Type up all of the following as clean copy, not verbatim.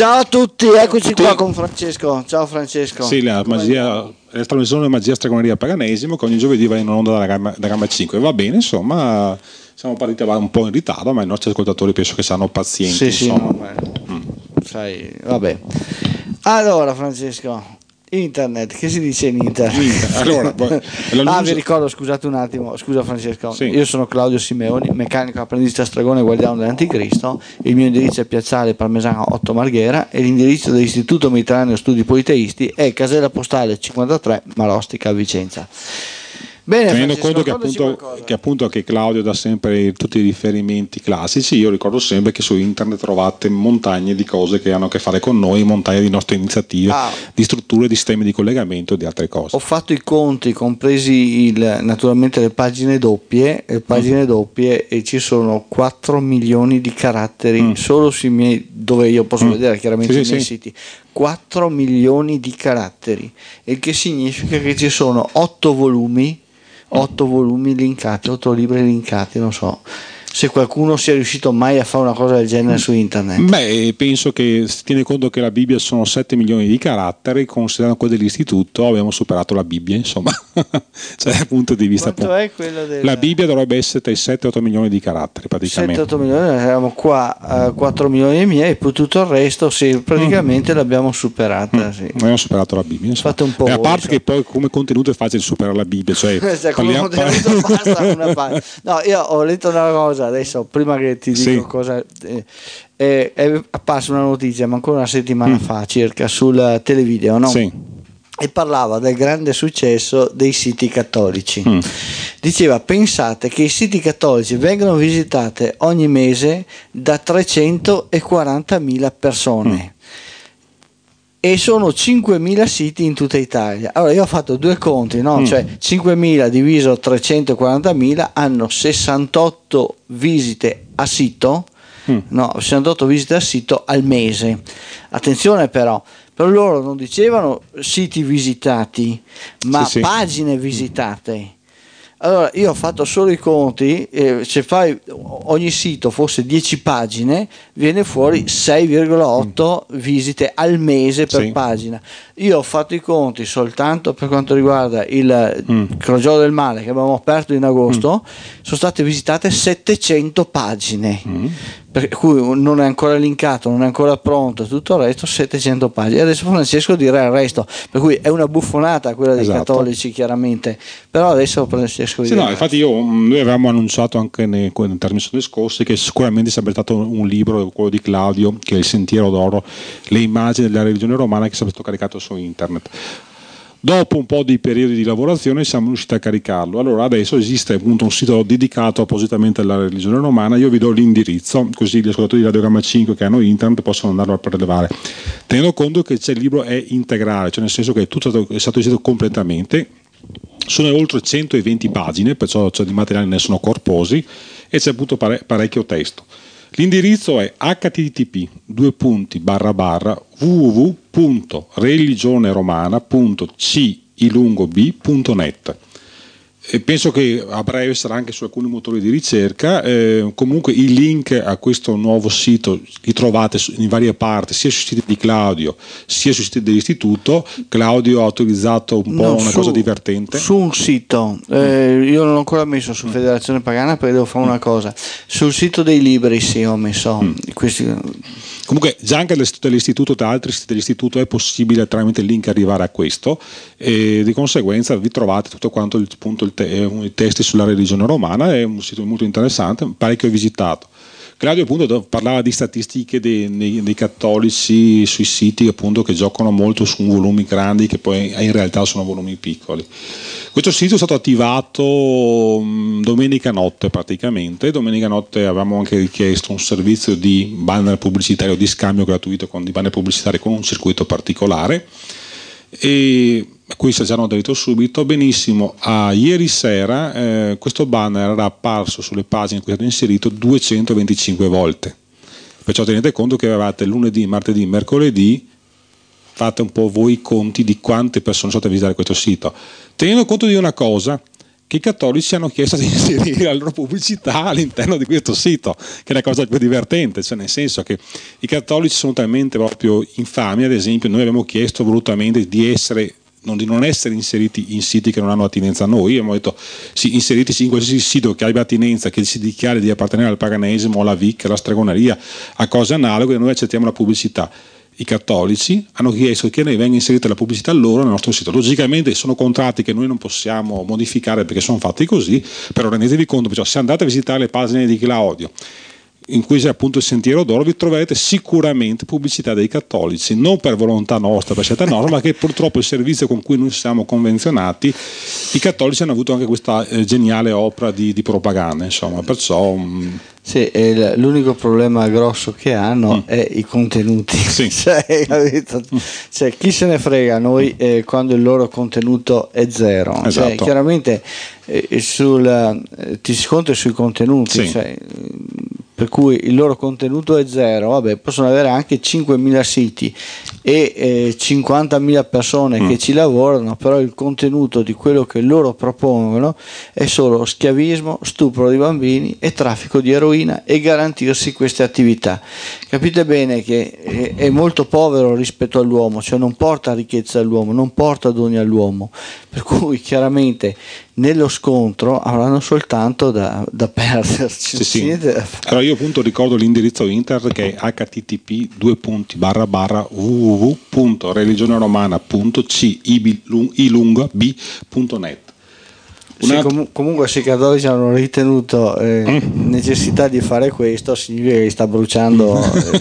Ciao a tutti, eccoci qua con Francesco. Ciao Francesco. Sì, la trasmissione Magia Stregoneria Paganesimo che ogni giovedì va in onda da Gamma 5. Va bene, insomma, siamo partiti un po' in ritardo, ma i nostri ascoltatori penso che saranno pazienti. Sì, no, sai, vabbè. Allora Francesco, internet, che si dice in internet? Allora, vi ricordo, scusate un attimo, scusa Francesco, sì. Io sono Claudio Simeoni, meccanico apprendista stregone guardiano dell'Anticristo, il mio indirizzo è Piazzale Parmesano 8 Marghera e l'indirizzo dell'Istituto Mediterraneo Studi Politeisti è casella postale 53 Marostica a Vicenza. Bene, tenendo Francesco, conto che appunto che Claudio dà sempre tutti i riferimenti classici, io ricordo sempre che su internet trovate montagne di cose che hanno a che fare con noi, montagne di nostre iniziative, di strutture, di sistemi di collegamento e di altre cose. Ho fatto i conti, compresi naturalmente le pagine doppie, e ci sono 4 milioni di caratteri solo sui miei, dove io posso vedere chiaramente i miei siti. 4 milioni di caratteri, il che significa che ci sono 8 volumi linkati, 8 libri linkati, non so se qualcuno sia riuscito mai a fare una cosa del genere su internet. Beh, penso che si tiene conto che la Bibbia sono 7 milioni di caratteri, considerando quello dell'istituto abbiamo superato la Bibbia, insomma. Cioè dal punto di vista quanto è quello la Bibbia dovrebbe essere tra i 7-8 milioni di caratteri praticamente. 7-8 milioni, eravamo qua 4 milioni e miei, e poi tutto il resto praticamente l'abbiamo superata. Sì. Abbiamo superato la Bibbia, fate un po' a parte che poi come contenuto è facile superare la Bibbia, cioè come contenuto basta una pagina. No, io ho letto una cosa adesso, prima che ti dico cosa è apparsa una notizia, ma ancora una settimana fa circa, sul televideo, no? Sì. E parlava del grande successo dei siti cattolici. Diceva: pensate che i siti cattolici vengono visitati ogni mese da 340.000 persone. E sono 5.000 siti in tutta Italia. Allora io ho fatto due conti, no? Cioè 5.000 diviso 340.000 hanno 68 visite a sito, 68 visite a sito al mese. Attenzione però, per loro non dicevano siti visitati, ma pagine visitate. Allora io ho fatto solo i conti, se fai ogni sito fosse 10 pagine viene fuori 6,8 visite al mese per pagina. Io ho fatto i conti soltanto per quanto riguarda il Crogiolo del Male, che abbiamo aperto in agosto, sono state visitate 700 pagine, per cui non è ancora linkato, non è ancora pronto, tutto il resto 700 pagine. E adesso Francesco dirà il resto, per cui è una buffonata quella dei cattolici chiaramente, però adesso Francesco no, infatti noi avevamo annunciato anche nelle trasmissioni scorse che sicuramente sarebbe stato un libro, quello di Claudio, che è Il Sentiero d'Oro, le immagini della religione romana, che sarebbe stato caricato su internet. Dopo un po' di periodi di lavorazione siamo riusciti a caricarlo. Allora adesso esiste appunto un sito dedicato appositamente alla religione romana. Io vi do l'indirizzo, così gli ascoltatori di Radio Gamma 5 che hanno internet possono andarlo a prelevare, tenendo conto che il libro è integrale, cioè nel senso che tutto è stato esito completamente. Sono oltre 120 pagine, perciò di materiali ne sono corposi e c'è appunto parecchio testo. L'indirizzo è http://www.religioneromana.c-b.net. E penso che a breve sarà anche su alcuni motori di ricerca. Comunque i link a questo nuovo sito li trovate in varie parti, sia sui siti di Claudio sia sui siti dell'istituto. Claudio ha utilizzato un po' una cosa divertente su un sito, io non ho ancora messo su Federazione Pagana perché devo fare una cosa. Sul sito dei libri ho messo questi. Comunque già anche dell'istituto, tra altri siti dell'istituto è possibile tramite il link arrivare a questo, e di conseguenza vi trovate tutto quanto i testi sulla religione romana. È un sito molto interessante, parecchio visitato. Claudio appunto parlava di statistiche dei cattolici sui siti appunto che giocano molto su volumi grandi che poi in realtà sono volumi piccoli. Questo sito è stato attivato domenica notte praticamente. Domenica notte avevamo anche richiesto un servizio di banner pubblicitario di scambio gratuito di banner pubblicitari con un circuito particolare, e qui ci hanno detto subito benissimo. Ieri sera questo banner era apparso sulle pagine in cui è stato inserito 225 volte, perciò tenete conto che avevate lunedì, martedì, mercoledì, fate un po' voi i conti di quante persone sono state a visitare questo sito, tenendo conto di una cosa, che i cattolici hanno chiesto di inserire la loro pubblicità all'interno di questo sito, che è la cosa più divertente, cioè nel senso che i cattolici sono talmente proprio infami. Ad esempio, noi abbiamo chiesto volutamente di non essere inseriti in siti che non hanno attinenza a noi. Abbiamo detto sì, inseritisi in qualsiasi sito che abbia attinenza, che si dichiari di appartenere al paganesimo, alla Vic, alla stregoneria, a cose analoghe, noi accettiamo la pubblicità. I cattolici hanno chiesto che ne venga inserita la pubblicità loro nel nostro sito. Logicamente sono contratti che noi non possiamo modificare perché sono fatti così, però rendetevi conto, perciò se andate a visitare le pagine di Claudio in cui c'è appunto il Sentiero d'Oro, vi troverete sicuramente pubblicità dei cattolici, non per volontà nostra, per scelta nostra, ma che purtroppo il servizio con cui noi siamo convenzionati, i cattolici hanno avuto anche questa geniale opera di propaganda, insomma, perciò... Sì, l'unico problema grosso che hanno è i contenuti. Sì. Cioè, chi se ne frega noi quando il loro contenuto è zero. Esatto. Cioè, chiaramente ti scontri sui contenuti, sì. Cioè, per cui il loro contenuto è zero. Vabbè, possono avere anche 5.000 siti e 50.000 persone che ci lavorano, però il contenuto di quello che loro propongono è solo schiavismo, stupro di bambini e traffico di eroina e garantirsi queste attività. Capite bene che è molto povero rispetto all'uomo, cioè non porta ricchezza all'uomo, non porta doni all'uomo, per cui chiaramente nello scontro avranno soltanto da perderci. Sì. Allora io appunto ricordo l'indirizzo internet che è http://www.religioneromana.cilung.net. Sì, comunque se i cattolici hanno ritenuto necessità di fare questo, significa che sta bruciando.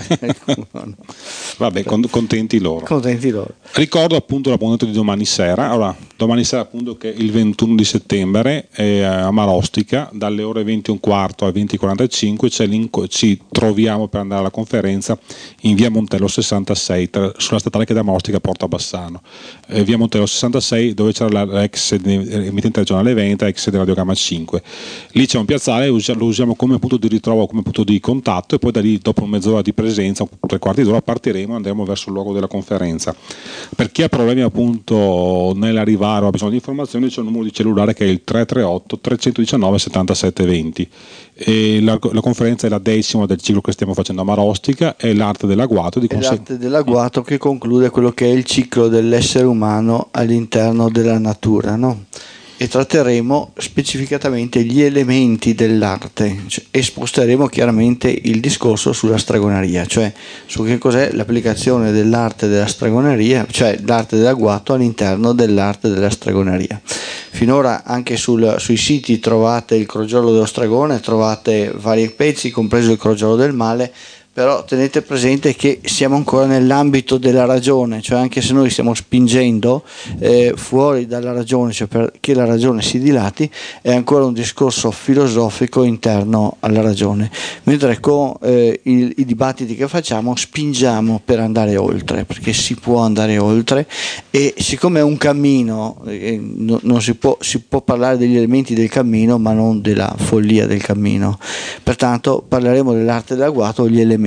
Vabbè, contenti loro. Contenti loro. Ricordo appunto l'appuntamento di domani sera. Allora, domani sera appunto che è il 21 di settembre a Marostica, dalle ore 20:15 alle 20:45 ci troviamo per andare alla conferenza in via Montello 66 sulla statale che da Marostica porta a Bassano. Via Montello 66 dove c'era l'ex emittente regionale Veneta, ex di Radiogramma 5. Lì c'è un piazzale, lo usiamo come punto di ritrovo, come punto di contatto, e poi da lì dopo mezz'ora di presenza, 3/4 d'ora, partiremo e andremo verso il luogo della conferenza. Per chi ha problemi appunto nell'arrivare o ha bisogno di informazioni, c'è un numero di cellulare che è il 338 319 77 20. E la conferenza è la 10ª del ciclo che stiamo facendo a Marostica, è l'arte dell'agguato. L'arte dell'agguato che conclude quello che è il ciclo dell'essere umano all'interno della natura, no? E tratteremo specificatamente gli elementi dell'arte, e sposteremo chiaramente il discorso sulla stregoneria, cioè su che cos'è l'applicazione dell'arte della stregoneria, cioè l'arte dell'agguato all'interno dell'arte della stregoneria. Finora anche sui siti trovate il crogiolo dello stregone, trovate vari pezzi, compreso il crogiolo del male, però tenete presente che siamo ancora nell'ambito della ragione, cioè anche se noi stiamo spingendo fuori dalla ragione, cioè perché la ragione si dilati, è ancora un discorso filosofico interno alla ragione, mentre con i dibattiti che facciamo spingiamo per andare oltre, perché si può andare oltre, e siccome è un cammino, non si può parlare degli elementi del cammino ma non della follia del cammino, pertanto parleremo dell'arte dell'agguato, gli elementi,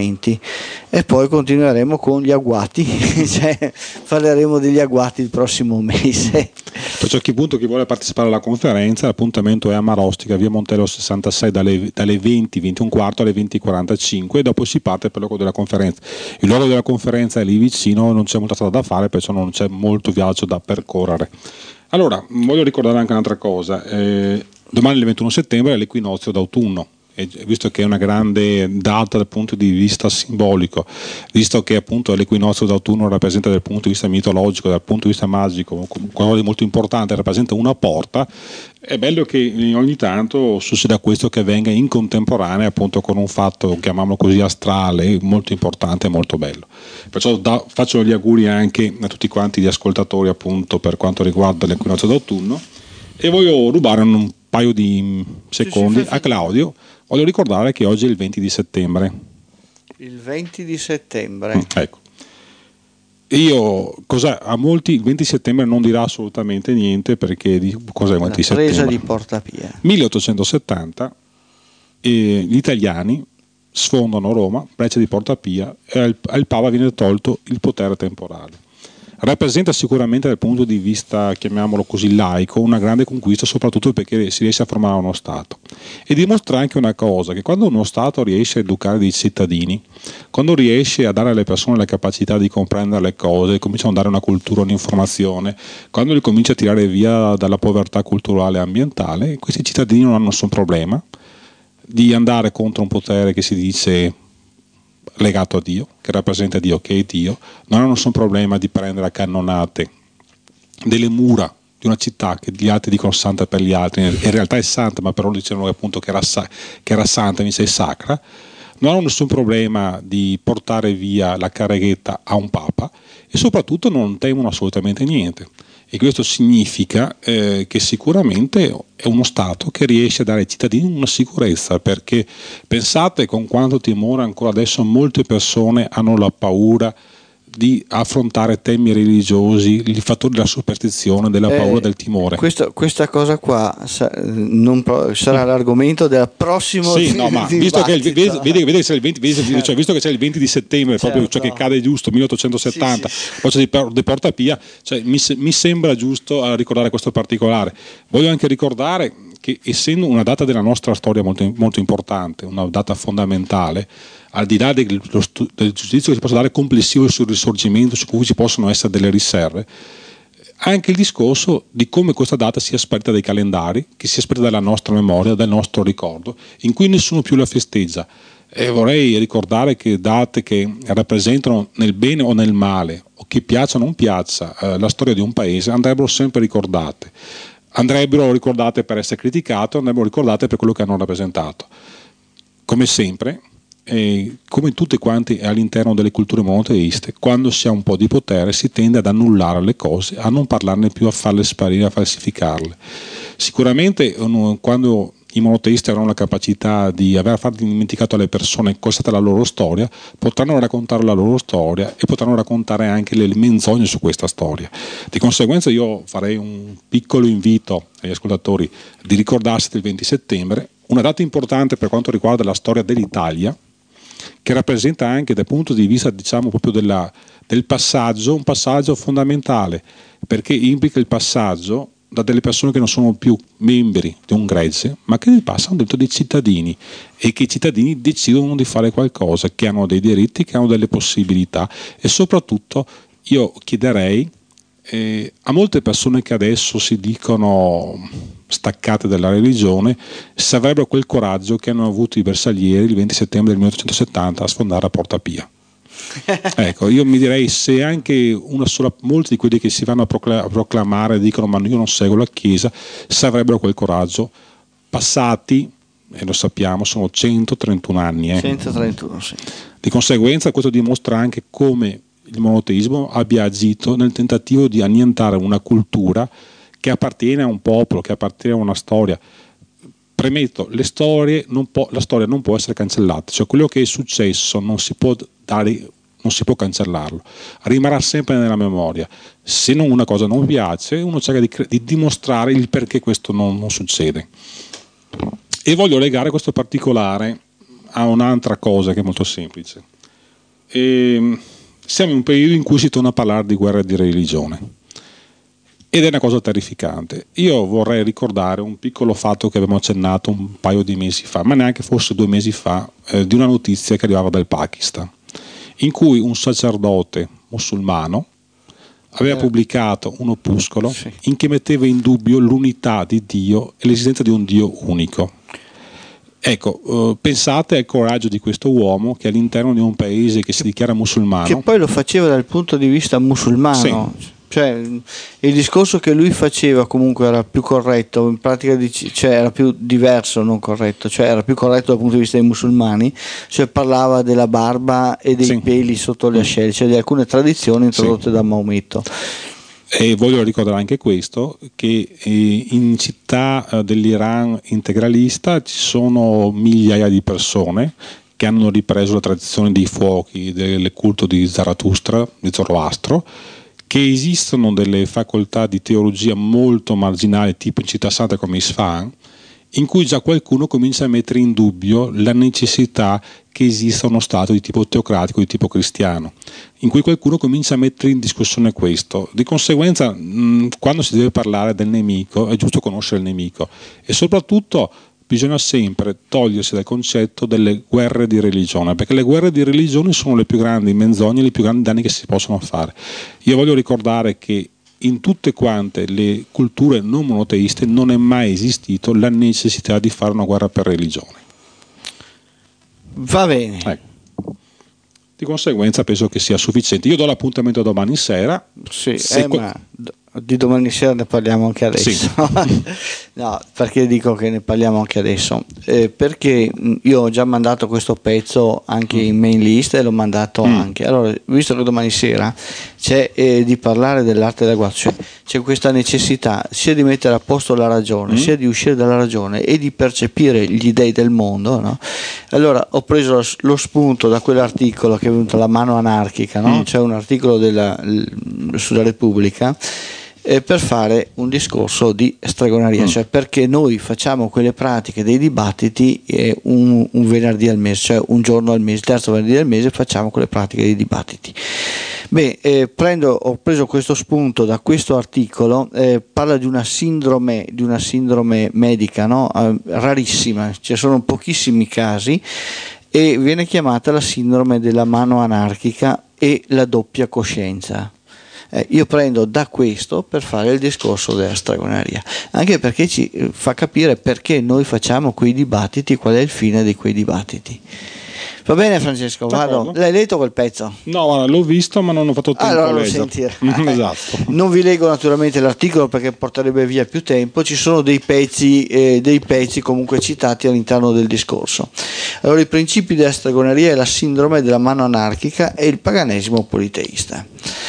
e poi continueremo con gli agguati, cioè parleremo degli agguati il prossimo mese. Perciò chi vuole partecipare alla conferenza, l'appuntamento è a Marostica, via Montello 66 dalle 20:15 alle 20:45, e dopo si parte per il luogo della conferenza. Il luogo della conferenza è lì vicino, non c'è molta strada da fare, perciò non c'è molto viaggio da percorrere. Allora, voglio ricordare anche un'altra cosa. Domani il 21 settembre è l'equinozio d'autunno. E visto che è una grande data dal punto di vista simbolico, visto che appunto l'equinozio d'autunno rappresenta dal punto di vista mitologico, dal punto di vista magico, qualcosa di molto importante, rappresenta una porta, è bello che ogni tanto succeda questo, che avvenga in contemporanea appunto con un fatto, chiamiamolo così, astrale, molto importante e molto bello. Perciò faccio gli auguri anche a tutti quanti gli ascoltatori appunto per quanto riguarda l'equinozio d'autunno, e voglio rubare un paio di secondi a Claudio. Voglio ricordare che oggi è il 20 di settembre. Il 20 di settembre. Ecco. A molti il 20 settembre non dirà assolutamente niente, perché cos'è il 20 settembre? La presa di Porta Pia. 1870 gli italiani sfondano Roma, breccia di Porta Pia, e al Papa viene tolto il potere temporale. rappresenta sicuramente dal punto di vista, chiamiamolo così, laico, una grande conquista, soprattutto perché si riesce a formare uno Stato, e dimostra anche una cosa, che quando uno Stato riesce a educare dei cittadini, quando riesce a dare alle persone la capacità di comprendere le cose, cominciano a dare una cultura, un'informazione, quando li comincia a tirare via dalla povertà culturale e ambientale, questi cittadini non hanno nessun problema di andare contro un potere che si dice legato a Dio, che rappresenta Dio, che è Dio, non hanno nessun problema di prendere a cannonate delle mura di una città che gli altri dicono santa per gli altri, in realtà è santa, ma però dicevano appunto che era santa, invece è sacra. Non hanno nessun problema di portare via la carreghetta a un papa, e soprattutto non temono assolutamente niente. E questo significa che sicuramente è uno Stato che riesce a dare ai cittadini una sicurezza, perché pensate con quanto timore ancora adesso molte persone hanno la paura di affrontare temi religiosi, il fattore della superstizione, della paura, del timore. Questa cosa qua sarà l'argomento del prossimo ma visto che c'è il 20, cioè, visto che c'è il 20 di settembre, certo, proprio, cioè, che cade giusto 1870, Boccia di Porta Pia, cioè, mi sembra giusto ricordare questo particolare. Voglio anche ricordare che, essendo una data della nostra storia molto, molto importante, una data fondamentale, al di là del giudizio che si possa dare complessivo sul risorgimento, su cui ci possono essere delle riserve, anche il discorso di come questa data sia sparita dai calendari, che sia sparita dalla nostra memoria, dal nostro ricordo, in cui nessuno più la festeggia. E vorrei ricordare che date che rappresentano nel bene o nel male, o che piaccia o non piaccia, la storia di un paese, andrebbero sempre ricordate. Andrebbero ricordate per essere criticate, andrebbero ricordate per quello che hanno rappresentato. Come sempre, come tutte quante all'interno delle culture monoteiste, quando si ha un po' di potere si tende ad annullare le cose, a non parlarne più, a farle sparire, a falsificarle. Sicuramente quando i monoteisti avranno la capacità di aver fatto dimenticato alle persone cosa è stata la loro storia, potranno raccontare la loro storia e potranno raccontare anche le menzogne su questa storia. Di conseguenza io farei un piccolo invito agli ascoltatori di ricordarsi del 20 settembre, una data importante per quanto riguarda la storia dell'Italia, che rappresenta anche dal punto di vista, diciamo, proprio del passaggio, un passaggio fondamentale, perché implica il passaggio da delle persone che non sono più membri di un gregge, ma che passano dentro dei cittadini, e che i cittadini decidono di fare qualcosa, che hanno dei diritti, che hanno delle possibilità. E soprattutto io chiederei a molte persone che adesso si dicono staccate dalla religione, se avrebbero quel coraggio che hanno avuto i bersaglieri il 20 settembre del 1870 a sfondare a Porta Pia. Ecco, io mi direi, se anche molti di quelli che si vanno a proclamare dicono ma io non seguo la Chiesa, se avrebbero quel coraggio, passati, e lo sappiamo, sono 131 anni. 131, sì. Di conseguenza questo dimostra anche come il monoteismo abbia agito nel tentativo di annientare una cultura che appartiene a un popolo, che appartiene a una storia. Premetto, la storia non può essere cancellata, cioè quello che è successo non si può cancellarlo, rimarrà sempre nella memoria. Se una cosa non piace, uno cerca di dimostrare il perché questo non succede. E voglio legare questo particolare a un'altra cosa che è molto semplice. Siamo in un periodo in cui si torna a parlare di guerra e di religione, ed è una cosa terrificante. Io vorrei ricordare un piccolo fatto che abbiamo accennato un paio di mesi fa, ma neanche forse 2 mesi fa, di una notizia che arrivava dal Pakistan, in cui un sacerdote musulmano aveva pubblicato un opuscolo in cui metteva in dubbio l'unità di Dio e l'esistenza di un Dio unico. Ecco, pensate al coraggio di questo uomo che all'interno di un paese che si dichiara musulmano, che poi lo faceva dal punto di vista musulmano, cioè il discorso che lui faceva comunque era più corretto, in pratica era più diverso, non corretto, cioè era più corretto dal punto di vista dei musulmani, cioè parlava della barba e dei peli sotto le ascelle, cioè di alcune tradizioni introdotte da Maometto. E voglio ricordare anche questo, che in città dell'Iran integralista ci sono migliaia di persone che hanno ripreso la tradizione dei fuochi, del culto di Zarathustra, di Zoroastro, che esistono delle facoltà di teologia molto marginali, tipo in città santa come Isfahan, in cui già qualcuno comincia a mettere in dubbio la necessità che esista uno Stato di tipo teocratico, di tipo cristiano, in cui qualcuno comincia a mettere in discussione questo. Di conseguenza, quando si deve parlare del nemico, è giusto conoscere il nemico, e soprattutto bisogna sempre togliersi dal concetto delle guerre di religione, perché le guerre di religione sono le più grandi menzogne, i più grandi danni che si possono fare. Io voglio ricordare che in tutte quante le culture non monoteiste non è mai esistito la necessità di fare una guerra per religione. Va bene. Ecco. Di conseguenza penso che sia sufficiente. Io do l'appuntamento domani sera. Sì, ma di domani sera ne parliamo anche adesso. Sì. No, perché dico che ne parliamo anche adesso? Perché io ho già mandato questo pezzo anche in main list e l'ho mandato anche. Allora, visto che domani sera c'è di parlare dell'arte della guerra, cioè c'è questa necessità sia di mettere a posto la ragione, sia di uscire dalla ragione e di percepire gli dei del mondo, no? Allora ho preso lo spunto da quell'articolo che è venuto, La mano anarchica, no? C'è un articolo sulla Repubblica, per fare un discorso di stregoneria, cioè perché noi facciamo quelle pratiche dei dibattiti un venerdì al mese, cioè un giorno al mese, il terzo venerdì del mese facciamo quelle pratiche dei dibattiti. Ho preso questo spunto da questo articolo, parla di una sindrome medica, no? Rarissima, ci sono pochissimi casi e viene chiamata la sindrome della mano anarchica e la doppia coscienza. Io prendo da questo per fare il discorso della stregoneria, anche perché ci fa capire perché noi facciamo quei dibattiti, qual è il fine di quei dibattiti. Va bene Francesco, vado. L'hai letto quel pezzo? No, guarda, l'ho visto ma non ho fatto tempo allora a leggere. Esatto. Non vi leggo naturalmente l'articolo perché porterebbe via più tempo, ci sono dei pezzi comunque citati all'interno del discorso. Allora, i principi della stregoneria e la sindrome della mano anarchica e il paganesimo politeista.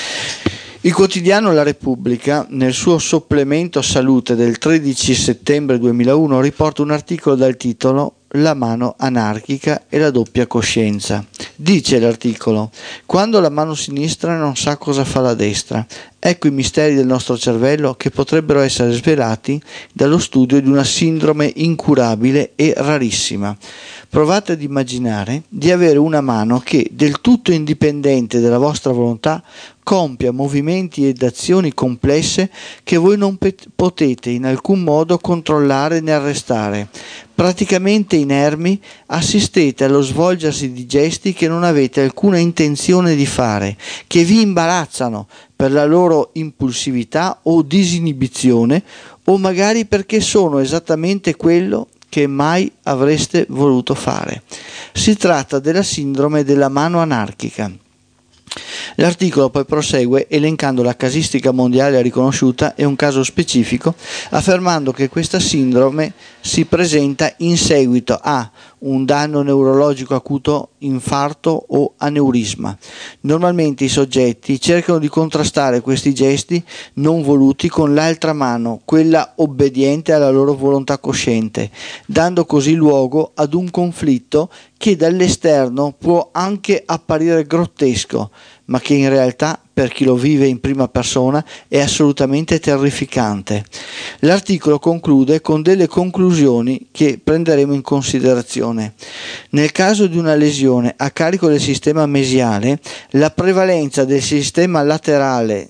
Il quotidiano La Repubblica, nel suo supplemento salute del 13 settembre 2001, riporta un articolo dal titolo La mano anarchica e la doppia coscienza. Dice l'articolo: quando la mano sinistra non sa cosa fa la destra, ecco i misteri del nostro cervello che potrebbero essere svelati dallo studio di una sindrome incurabile e rarissima. Provate ad immaginare di avere una mano che, del tutto indipendente dalla vostra volontà, compia movimenti ed azioni complesse che voi non potete in alcun modo controllare né arrestare. Praticamente inermi, assistete allo svolgersi di gesti che non avete alcuna intenzione di fare, che vi imbarazzano per la loro impulsività o disinibizione, o magari perché sono esattamente quello che mai avreste voluto fare. Si tratta della sindrome della mano anarchica. L'articolo poi prosegue elencando la casistica mondiale riconosciuta e un caso specifico, affermando che questa sindrome si presenta in seguito a un danno neurologico acuto, infarto o aneurisma. Normalmente i soggetti cercano di contrastare questi gesti non voluti con l'altra mano, quella obbediente alla loro volontà cosciente, dando così luogo ad un conflitto che dall'esterno può anche apparire grottesco, ma che in realtà per chi lo vive in prima persona è assolutamente terrificante. L'articolo conclude con delle conclusioni che prenderemo in considerazione. Nel caso di una lesione a carico del sistema mesiale, la prevalenza del sistema laterale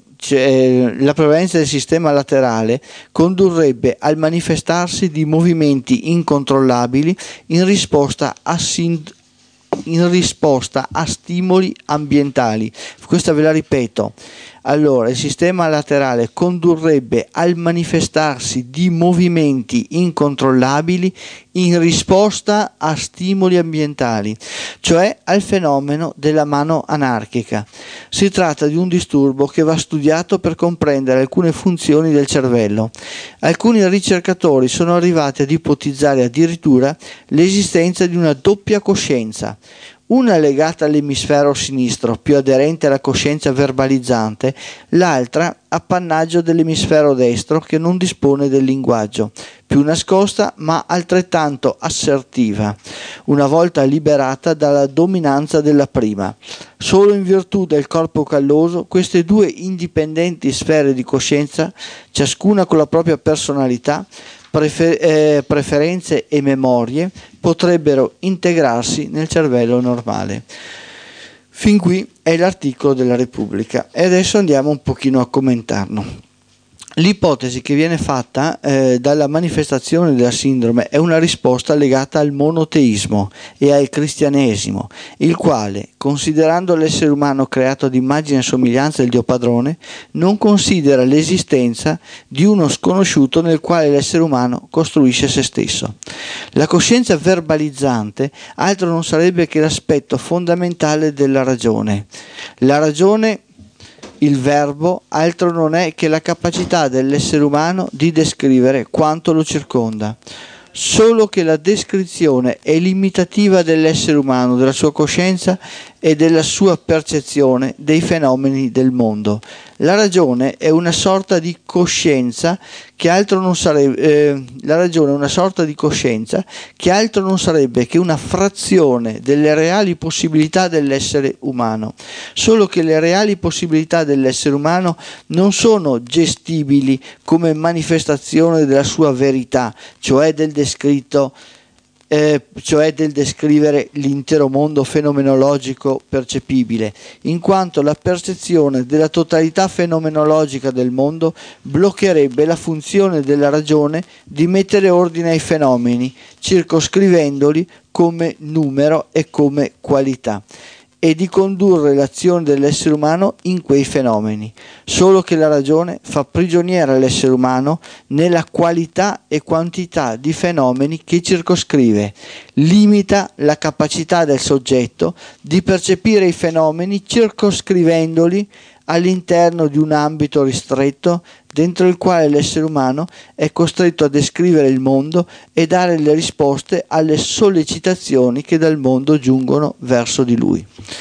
condurrebbe al manifestarsi di movimenti incontrollabili in risposta a stimoli ambientali. Questa ve la ripeto. Allora, il sistema laterale condurrebbe al manifestarsi di movimenti incontrollabili in risposta a stimoli ambientali, cioè al fenomeno della mano anarchica. Si tratta di un disturbo che va studiato per comprendere alcune funzioni del cervello. Alcuni ricercatori sono arrivati ad ipotizzare addirittura l'esistenza di una doppia coscienza, una legata all'emisfero sinistro, più aderente alla coscienza verbalizzante, l'altra appannaggio dell'emisfero destro che non dispone del linguaggio, più nascosta ma altrettanto assertiva, una volta liberata dalla dominanza della prima. Solo in virtù del corpo calloso, queste due indipendenti sfere di coscienza, ciascuna con la propria personalità, preferenze e memorie, potrebbero integrarsi nel cervello normale. Fin qui è l'articolo della Repubblica e adesso andiamo un pochino a commentarlo. L'ipotesi che viene fatta dalla manifestazione della sindrome è una risposta legata al monoteismo e al cristianesimo, il quale, considerando l'essere umano creato ad immagine e somiglianza del Dio Padrone, non considera l'esistenza di uno sconosciuto nel quale l'essere umano costruisce se stesso. La coscienza verbalizzante altro non sarebbe che l'aspetto fondamentale della ragione. La ragione, il verbo, altro non è che la capacità dell'essere umano di descrivere quanto lo circonda. Solo che la descrizione è limitativa dell'essere umano, della sua coscienza e della sua percezione dei fenomeni del mondo. La ragione è una sorta di coscienza che altro non sarebbe, che una frazione delle reali possibilità dell'essere umano. Solo che le reali possibilità dell'essere umano non sono gestibili come manifestazione della sua verità, cioè del descrivere l'intero mondo fenomenologico percepibile, in quanto la percezione della totalità fenomenologica del mondo bloccherebbe la funzione della ragione di mettere ordine ai fenomeni, circoscrivendoli come numero e come qualità, e di condurre l'azione dell'essere umano in quei fenomeni. Solo che la ragione fa prigioniera l'essere umano nella qualità e quantità di fenomeni che circoscrive, limita la capacità del soggetto di percepire i fenomeni circoscrivendoli all'interno di un ambito ristretto dentro il quale l'essere umano è costretto a descrivere il mondo e dare le risposte alle sollecitazioni che dal mondo giungono verso di lui.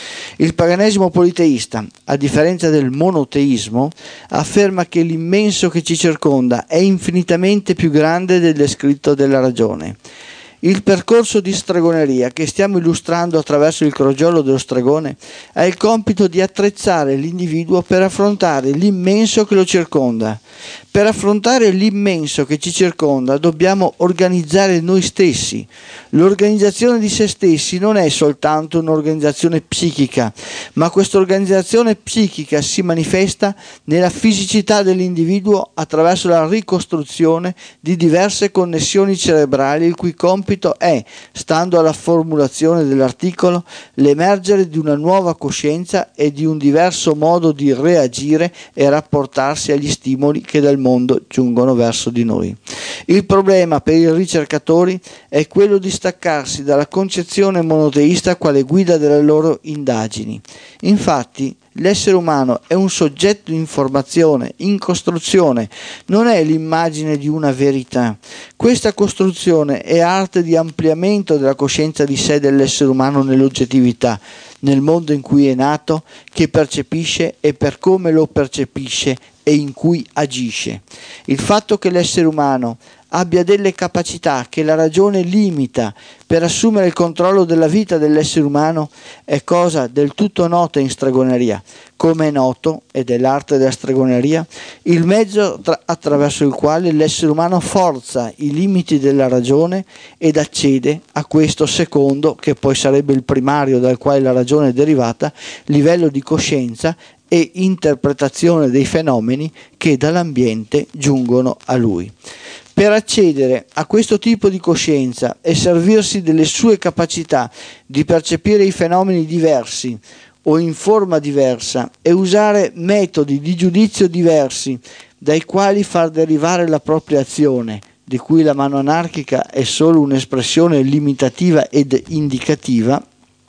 Il paganesimo politeista, a differenza del monoteismo, afferma che l'immenso che ci circonda è infinitamente più grande del descritto della ragione. Il percorso di stregoneria che stiamo illustrando attraverso il crogiolo dello stregone ha il compito di attrezzare l'individuo per affrontare l'immenso che lo circonda. Per affrontare l'immenso che ci circonda dobbiamo organizzare noi stessi. L'organizzazione di se stessi non è soltanto un'organizzazione psichica, ma questa organizzazione psichica si manifesta nella fisicità dell'individuo attraverso la ricostruzione di diverse connessioni cerebrali, il cui compito è, stando alla formulazione dell'articolo, l'emergere di una nuova coscienza e di un diverso modo di reagire e rapportarsi agli stimoli che dal mondo giungono verso di noi. Il problema per i ricercatori è quello di staccarsi dalla concezione monoteista quale guida delle loro indagini. Infatti, l'essere umano è un soggetto in formazione, in costruzione, non è l'immagine di una verità. Questa costruzione è arte di ampliamento della coscienza di sé dell'essere umano nell'oggettività, nel mondo in cui è nato, che percepisce e per come lo percepisce e in cui agisce. Il fatto che l'essere umano abbia delle capacità che la ragione limita per assumere il controllo della vita dell'essere umano è cosa del tutto nota in stregoneria. Come è noto, ed è l'arte della stregoneria, il mezzo attraverso il quale l'essere umano forza i limiti della ragione ed accede a questo secondo, che poi sarebbe il primario dal quale la ragione è derivata, livello di coscienza e interpretazione dei fenomeni che dall'ambiente giungono a lui. Per accedere a questo tipo di coscienza e servirsi delle sue capacità di percepire i fenomeni diversi o in forma diversa e usare metodi di giudizio diversi dai quali far derivare la propria azione, di cui la mano anarchica è solo un'espressione limitativa ed indicativa,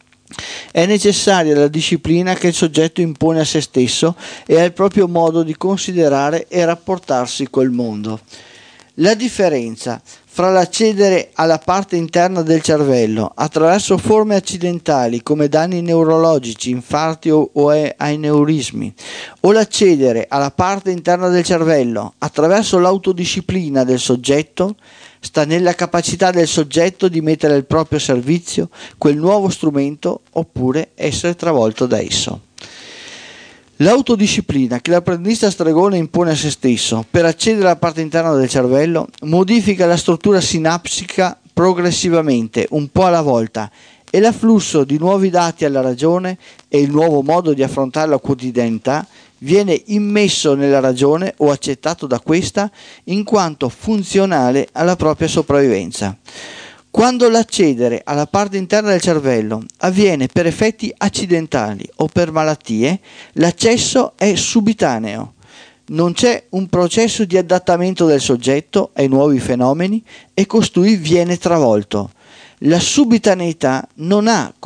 è necessaria la disciplina che il soggetto impone a se stesso e al proprio modo di considerare e rapportarsi col mondo. La differenza fra l'accedere alla parte interna del cervello attraverso forme accidentali come danni neurologici, infarti o aneurismi, o l'accedere alla parte interna del cervello attraverso l'autodisciplina del soggetto sta nella capacità del soggetto di mettere al proprio servizio quel nuovo strumento oppure essere travolto da esso. L'autodisciplina che l'apprendista stregone impone a se stesso per accedere alla parte interna del cervello modifica la struttura sinapsica progressivamente, un po' alla volta, e l'afflusso di nuovi dati alla ragione e il nuovo modo di affrontare la quotidianità viene immesso nella ragione o accettato da questa in quanto funzionale alla propria sopravvivenza. Quando l'accedere alla parte interna del cervello avviene per effetti accidentali o per malattie, l'accesso è subitaneo. Non c'è un processo di adattamento del soggetto ai nuovi fenomeni e costui viene travolto. La subitaneità non ha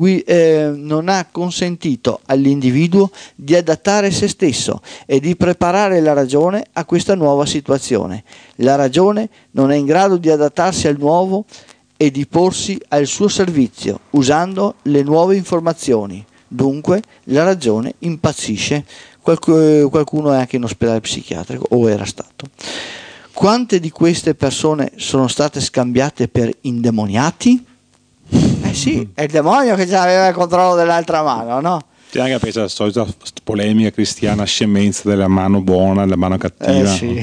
consentito all'individuo di adattare se stesso e di preparare la ragione a questa nuova situazione. La ragione non è in grado di adattarsi al nuovo e di porsi al suo servizio usando le nuove informazioni. Dunque la ragione impazzisce. Qualcuno è anche in ospedale psichiatrico o era stato. Quante di queste persone sono state scambiate per indemoniati? Sì, è il demonio che già aveva il controllo dell'altra mano, no? C'è anche pensa la solita polemica cristiana, scemenza della mano buona e della mano cattiva. Sì.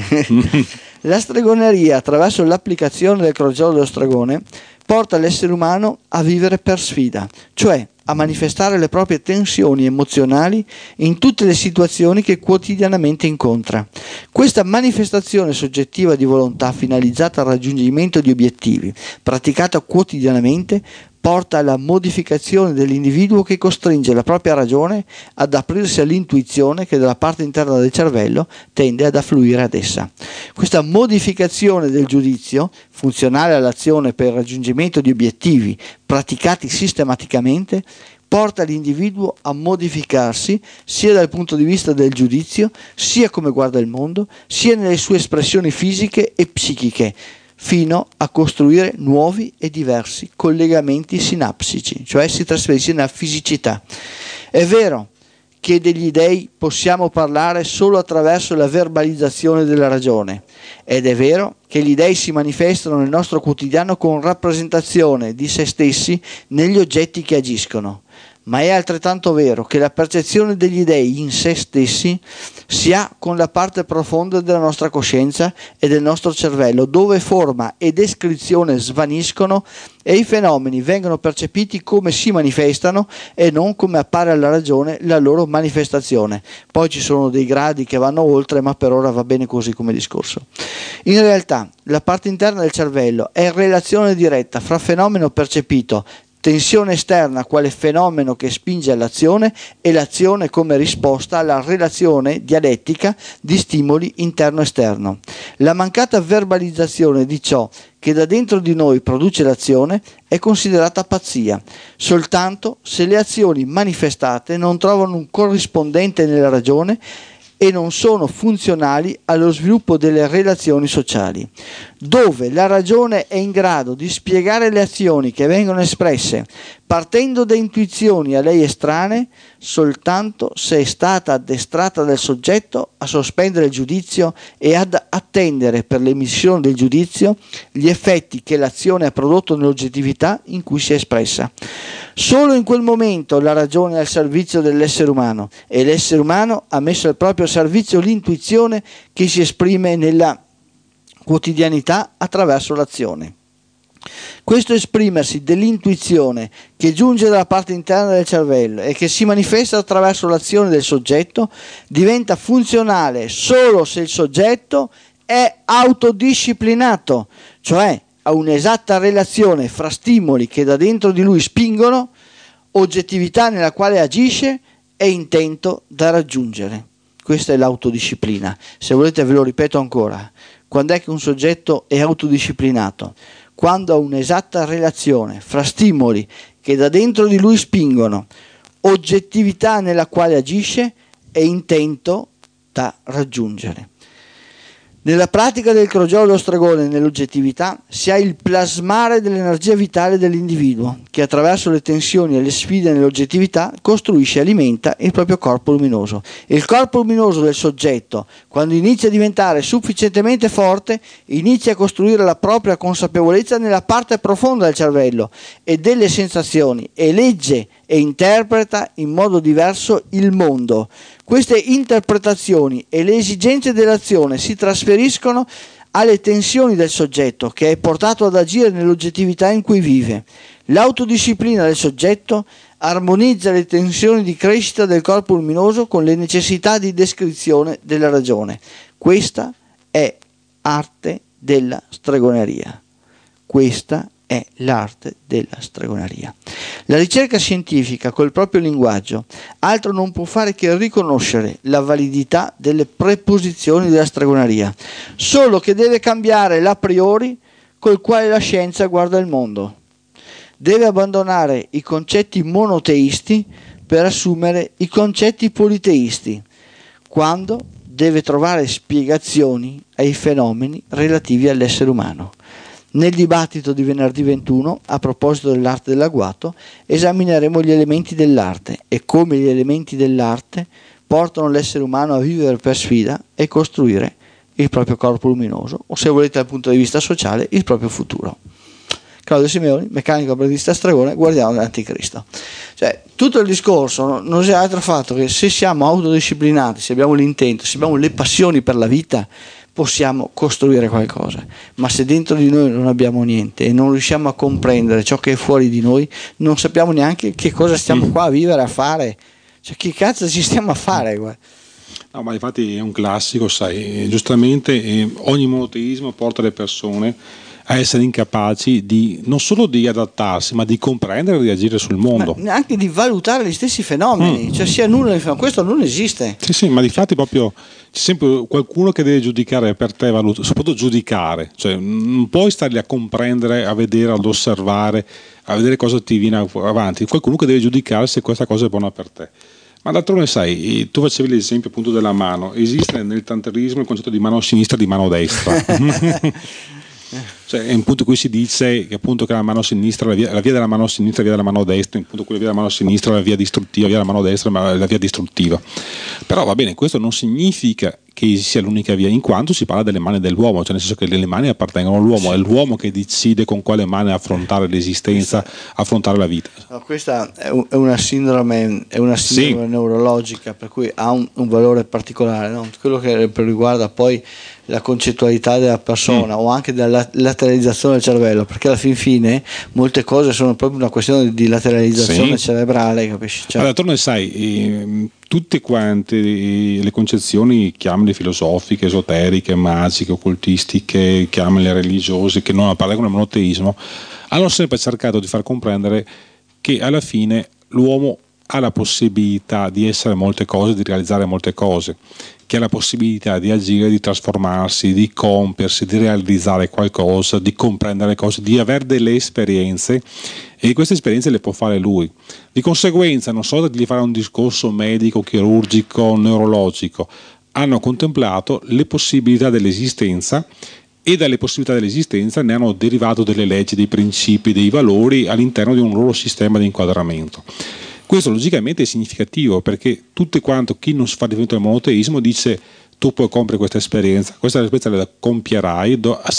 La stregoneria, attraverso l'applicazione del crogiolo dello stregone, porta l'essere umano a vivere per sfida, cioè a manifestare le proprie tensioni emozionali in tutte le situazioni che quotidianamente incontra. Questa manifestazione soggettiva di volontà finalizzata al raggiungimento di obiettivi, praticata quotidianamente, porta alla modificazione dell'individuo che costringe la propria ragione ad aprirsi all'intuizione che dalla parte interna del cervello tende ad affluire ad essa. Questa modificazione del giudizio, funzionale all'azione per il raggiungimento di obiettivi praticati sistematicamente, porta l'individuo a modificarsi sia dal punto di vista del giudizio, sia come guarda il mondo, sia nelle sue espressioni fisiche e psichiche, fino a costruire nuovi e diversi collegamenti sinapsici, cioè si trasferisce nella fisicità. È vero che degli dei possiamo parlare solo attraverso la verbalizzazione della ragione, ed è vero che gli dei si manifestano nel nostro quotidiano con rappresentazione di se stessi negli oggetti che agiscono. Ma è altrettanto vero che la percezione degli dei in se stessi si ha con la parte profonda della nostra coscienza e del nostro cervello, dove forma e descrizione svaniscono e i fenomeni vengono percepiti come si manifestano e non come appare alla ragione la loro manifestazione. Poi ci sono dei gradi che vanno oltre, ma per ora va bene così come discorso. In realtà la parte interna del cervello è in relazione diretta fra fenomeno percepito, tensione esterna quale fenomeno che spinge all'azione e l'azione come risposta alla relazione dialettica di stimoli interno-esterno. La mancata verbalizzazione di ciò che da dentro di noi produce l'azione è considerata pazzia, soltanto se le azioni manifestate non trovano un corrispondente nella ragione e non sono funzionali allo sviluppo delle relazioni sociali. Dove la ragione è in grado di spiegare le azioni che vengono espresse partendo da intuizioni a lei estranee, soltanto se è stata addestrata dal soggetto a sospendere il giudizio e ad attendere per l'emissione del giudizio gli effetti che l'azione ha prodotto nell'oggettività in cui si è espressa. Solo in quel momento la ragione è al servizio dell'essere umano e l'essere umano ha messo al proprio servizio l'intuizione che si esprime nella quotidianità attraverso l'azione. Questo esprimersi dell'intuizione che giunge dalla parte interna del cervello e che si manifesta attraverso l'azione del soggetto diventa funzionale solo se il soggetto è autodisciplinato, cioè ha un'esatta relazione fra stimoli che da dentro di lui spingono, oggettività nella quale agisce e intento da raggiungere. Questa è l'autodisciplina. Se volete ve lo ripeto ancora. Quando è che un soggetto è autodisciplinato? Quando ha un'esatta relazione fra stimoli che da dentro di lui spingono, oggettività nella quale agisce e intento da raggiungere. Nella pratica del crogiolo dello stregone e nell'oggettività si ha il plasmare dell'energia vitale dell'individuo che attraverso le tensioni e le sfide nell'oggettività costruisce e alimenta il proprio corpo luminoso. Il corpo luminoso del soggetto, quando inizia a diventare sufficientemente forte, inizia a costruire la propria consapevolezza nella parte profonda del cervello e delle sensazioni e legge e interpreta in modo diverso il mondo. Queste interpretazioni e le esigenze dell'azione si trasferiscono alle tensioni del soggetto che è portato ad agire nell'oggettività in cui vive. L'autodisciplina del soggetto armonizza le tensioni di crescita del corpo luminoso con le necessità di descrizione della ragione. Questa è arte della stregoneria. Questa è l'arte della stregoneria. La ricerca scientifica col proprio linguaggio altro non può fare che riconoscere la validità delle preposizioni della stregoneria, solo che deve cambiare l'a priori col quale la scienza guarda il mondo. Deve abbandonare i concetti monoteisti per assumere i concetti politeisti, quando deve trovare spiegazioni ai fenomeni relativi all'essere umano. Nel dibattito di venerdì 21, a proposito dell'arte dell'agguato, esamineremo gli elementi dell'arte e come gli elementi dell'arte portano l'essere umano a vivere per sfida e costruire il proprio corpo luminoso, o se volete dal punto di vista sociale, il proprio futuro. Claudio Simeoni, meccanico apprendista stregone, guardiano dell'anticristo. Cioè, tutto il discorso non sia altro fatto che se siamo autodisciplinati, se abbiamo l'intento, se abbiamo le passioni per la vita, possiamo costruire qualcosa, ma se dentro di noi non abbiamo niente e non riusciamo a comprendere ciò che è fuori di noi, non sappiamo neanche che cosa stiamo qua a vivere, a fare, cioè che cazzo ci stiamo a fare qua? No, ma infatti è un classico, sai, giustamente ogni monoteismo porta le persone a essere incapaci di non solo di adattarsi, ma di comprendere e reagire sul mondo. Ma anche di valutare gli stessi fenomeni, cioè sia nulla, questo non esiste. Sì, ma difatti proprio c'è sempre qualcuno che deve giudicare per te, soprattutto giudicare, cioè non puoi starli a comprendere, a vedere, ad osservare, a vedere cosa ti viene avanti, qualcuno che deve giudicare se questa cosa è buona per te. Ma d'altronde sai, tu facevi l'esempio appunto della mano, esiste nel tanterismo il concetto di mano sinistra e di mano destra. Cioè, è un punto in cui si dice che appunto che la mano sinistra, la via della mano sinistra, la via della mano destra, in punto cui la via della mano sinistra è la via distruttiva, la via della mano destra è la via distruttiva. Però va bene, questo non significa che sia l'unica via, in quanto si parla delle mani dell'uomo, cioè nel senso che le mani appartengono all'uomo, è l'uomo che decide con quale mano affrontare l'esistenza, affrontare la vita. No, questa è una sindrome sì, neurologica, per cui ha un valore particolare, no? Quello che riguarda poi la concettualità della persona o anche della lateralizzazione del cervello, perché alla fin fine molte cose sono proprio una questione di lateralizzazione cerebrale, capisci? Cioè, d'altronde sai, tutte quante le concezioni, chiamale filosofiche, esoteriche, magiche, occultistiche, chiamale religiose, che non appartengono al monoteismo, hanno sempre cercato di far comprendere che alla fine l'uomo ha la possibilità di essere molte cose, di realizzare molte cose, che ha la possibilità di agire, di trasformarsi, di compiersi, di realizzare qualcosa, di comprendere cose, di avere delle esperienze, e queste esperienze le può fare lui. Di conseguenza non so di fare un discorso medico, chirurgico, neurologico, hanno contemplato le possibilità dell'esistenza e dalle possibilità dell'esistenza ne hanno derivato delle leggi, dei principi, dei valori all'interno di un loro sistema di inquadramento. Questo logicamente è significativo, perché tutti quanto chi non si fa riferimento al monoteismo dice: tu puoi compiere questa esperienza la compierai,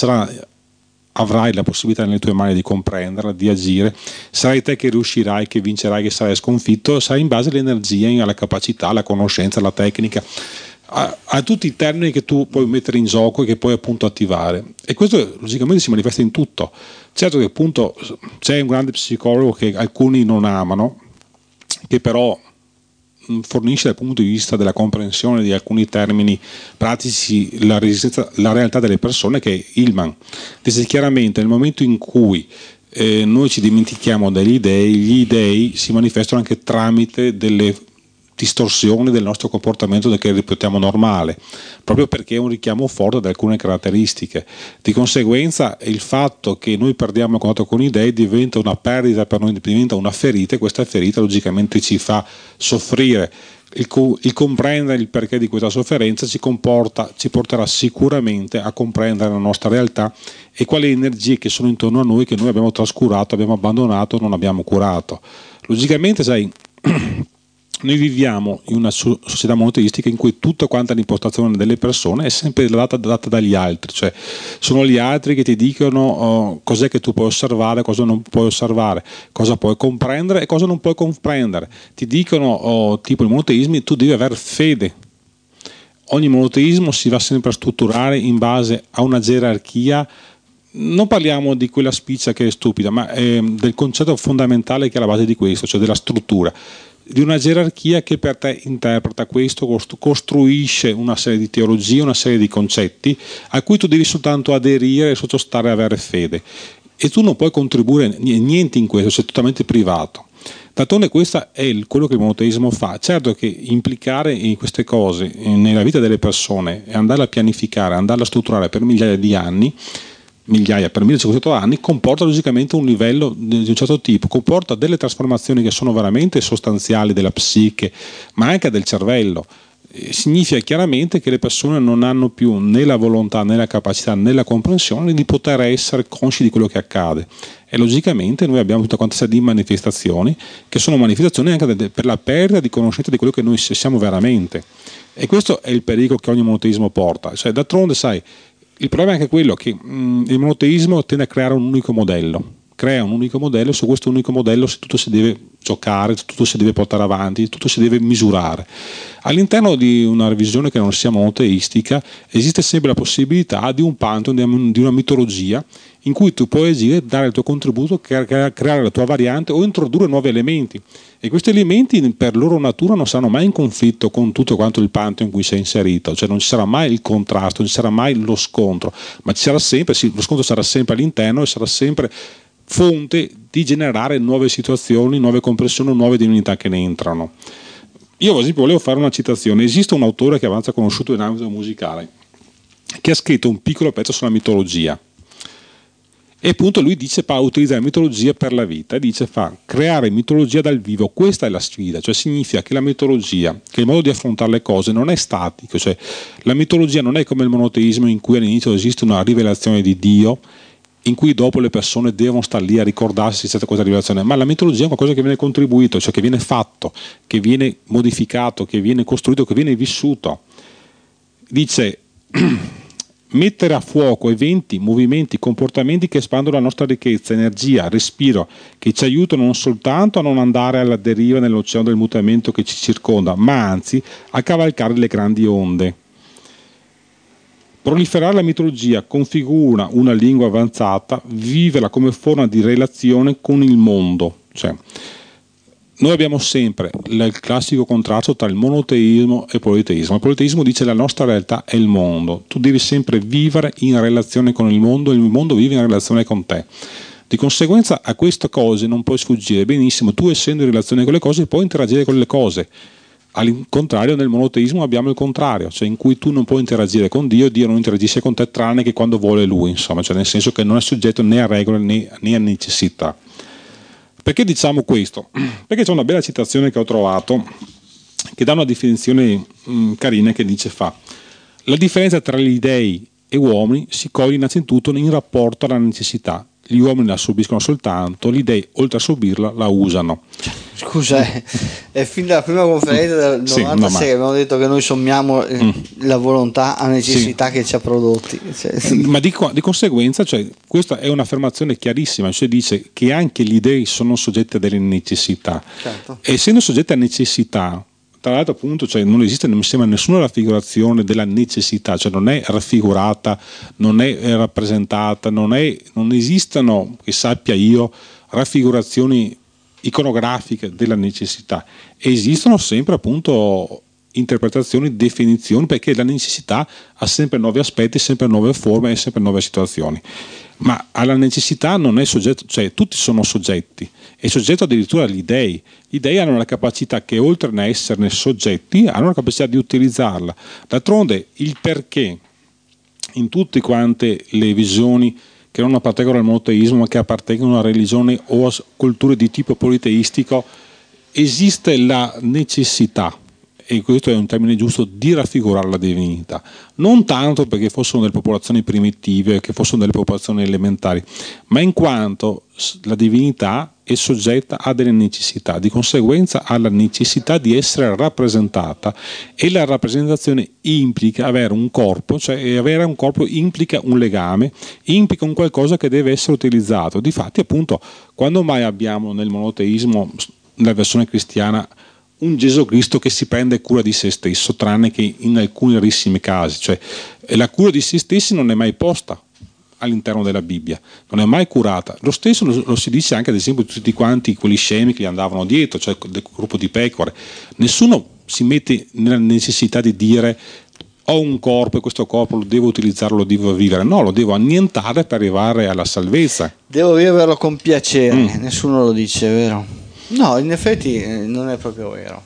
avrai la possibilità nelle tue mani di comprenderla, di agire, sarai te che riuscirai, che vincerai, che sarai sconfitto, sarai in base all'energia, alla capacità, alla conoscenza, alla tecnica, a tutti i termini che tu puoi mettere in gioco e che puoi appunto attivare. E questo logicamente si manifesta in tutto. Certo che appunto c'è un grande psicologo che alcuni non amano, che però fornisce dal punto di vista della comprensione di alcuni termini pratici la realtà delle persone, che è Hillman. Dice chiaramente: nel momento in cui noi ci dimentichiamo degli dei, gli dei si manifestano anche tramite delle distorsioni del nostro comportamento che reputiamo normale, proprio perché è un richiamo forte ad alcune caratteristiche. Di conseguenza il fatto che noi perdiamo il contatto con i dei diventa una perdita per noi, diventa una ferita, e questa ferita logicamente ci fa soffrire. Il comprendere il perché di questa sofferenza ci porterà sicuramente a comprendere la nostra realtà e quali energie che sono intorno a noi, che noi abbiamo trascurato, abbiamo abbandonato, non abbiamo curato. Logicamente, sai, noi viviamo in una società monoteistica in cui tutta quanta l'impostazione delle persone è sempre data dagli altri, cioè sono gli altri che ti dicono cos'è che tu puoi osservare, cosa non puoi osservare, cosa puoi comprendere e cosa non puoi comprendere. Ti dicono, tipo i monoteismi, tu devi avere fede, ogni monoteismo si va sempre a strutturare in base a una gerarchia. Non parliamo di quella spiccia che è stupida, ma del concetto fondamentale che è alla base di questo, cioè della struttura, di una gerarchia che per te interpreta questo, costruisce una serie di teologie, una serie di concetti a cui tu devi soltanto aderire, sottostare e avere fede, e tu non puoi contribuire niente in questo, sei totalmente privato. D'altronde questo è quello che il monoteismo fa. Certo che implicare in queste cose nella vita delle persone e andarla a pianificare, andarla a strutturare per migliaia di anni, per 1500 anni, comporta logicamente un livello di un certo tipo, comporta delle trasformazioni che sono veramente sostanziali della psiche, ma anche del cervello. Significa chiaramente che le persone non hanno più né la volontà, né la capacità, né la comprensione di poter essere consci di quello che accade, e logicamente noi abbiamo tutta quanta serie di manifestazioni che sono manifestazioni anche per la perdita di conoscenza di quello che noi siamo veramente, e questo è il pericolo che ogni monoteismo porta. Cioè, d'altronde, sai, il problema è anche quello che il monoteismo tende a creare un unico modello, crea un unico modello, su questo unico modello tutto si deve giocare, tutto si deve portare avanti, tutto si deve misurare. All'interno di una visione che non sia monoteistica esiste sempre la possibilità di un pantheon, di una mitologia in cui tu puoi agire, dare il tuo contributo, creare la tua variante o introdurre nuovi elementi, e questi elementi per loro natura non saranno mai in conflitto con tutto quanto il pantheon in cui sei inserito, cioè non ci sarà mai il contrasto, non ci sarà mai lo scontro, ma ci sarà sempre, sì, lo scontro sarà sempre all'interno e sarà sempre fonte di generare nuove situazioni, nuove compressioni, nuove divinità che ne entrano. Io per esempio volevo fare una citazione. Esiste un autore che è abbastanza conosciuto in ambito musicale che ha scritto un piccolo pezzo sulla mitologia, e appunto lui dice utilizza la mitologia per la vita, e dice creare mitologia dal vivo. Questa è la sfida, cioè significa che la mitologia, che il modo di affrontare le cose non è statico, cioè la mitologia non è come il monoteismo in cui all'inizio esiste una rivelazione di Dio, in cui dopo le persone devono stare lì a ricordarsi di questa rivelazione, ma la mitologia è qualcosa che viene contribuito, cioè che viene fatto, che viene modificato, che viene costruito, che viene vissuto. Dice mettere a fuoco eventi, movimenti, comportamenti che espandono la nostra ricchezza, energia, respiro, che ci aiutano non soltanto a non andare alla deriva nell'oceano del mutamento che ci circonda, ma anzi a cavalcare le grandi onde. Proliferare la mitologia configura una lingua avanzata, viverla come forma di relazione con il mondo. Cioè, noi abbiamo sempre il classico contrasto tra il monoteismo e il politeismo. Il politeismo dice che la nostra realtà è il mondo, tu devi sempre vivere in relazione con il mondo e il mondo vive in relazione con te. Di conseguenza a queste cose non puoi sfuggire. Benissimo, tu essendo in relazione con le cose puoi interagire con le cose. Al contrario, nel monoteismo abbiamo il contrario, cioè in cui tu non puoi interagire con Dio, Dio non interagisce con te tranne che quando vuole Lui, insomma, cioè nel senso che non è soggetto né a regole né a necessità. Perché diciamo questo? Perché c'è una bella citazione che ho trovato che dà una definizione carina, che dice la differenza tra gli dei e uomini si coglie innanzitutto in rapporto alla necessità. Gli uomini la subiscono soltanto, gli dei oltre a subirla la usano. Scusa, è fin dalla prima conferenza del 96 abbiamo detto che noi sommiamo la volontà a necessità che ci ha prodotti. Ma di conseguenza, cioè, questa è un'affermazione chiarissima, cioè dice che anche gli dei sono soggetti a delle necessità. Certo. E essendo soggetti a necessità, tra l'altro appunto, cioè, non esiste, non mi sembra, nessuna raffigurazione della necessità, cioè non è raffigurata, non è rappresentata, non esistono, che sappia io, raffigurazioni iconografiche della necessità. Esistono sempre appunto interpretazioni, definizioni, perché la necessità ha sempre nuovi aspetti, sempre nuove forme e sempre nuove situazioni. Ma alla necessità non è soggetto, cioè tutti sono soggetti, è soggetto addirittura gli dei. Gli dei hanno la capacità che oltre a esserne soggetti hanno la capacità di utilizzarla. D'altronde il perché in tutte quante le visioni che non appartengono al monoteismo ma che appartengono a religioni o a culture di tipo politeistico esiste la necessità, e questo è un termine giusto, di raffigurare la divinità, non tanto perché fossero delle popolazioni primitive, che fossero delle popolazioni elementari, ma in quanto la divinità è soggetta a delle necessità, di conseguenza ha la necessità di essere rappresentata, e la rappresentazione implica avere un corpo, cioè avere un corpo implica un legame, implica un qualcosa che deve essere utilizzato. Difatti appunto, quando mai abbiamo nel monoteismo, nella versione cristiana, un Gesù Cristo che si prende cura di se stesso, tranne che in alcuni rarissimi casi, cioè la cura di se stessi non è mai posta all'interno della Bibbia, non è mai curata. Lo stesso lo si dice anche ad esempio di tutti quanti quelli scemi che gli andavano dietro, cioè del gruppo di pecore. Nessuno si mette nella necessità di dire ho un corpo e questo corpo lo devo utilizzare, lo devo vivere. No, lo devo annientare per arrivare alla salvezza. Devo viverlo con piacere, nessuno lo dice, vero? No, in effetti non è proprio vero.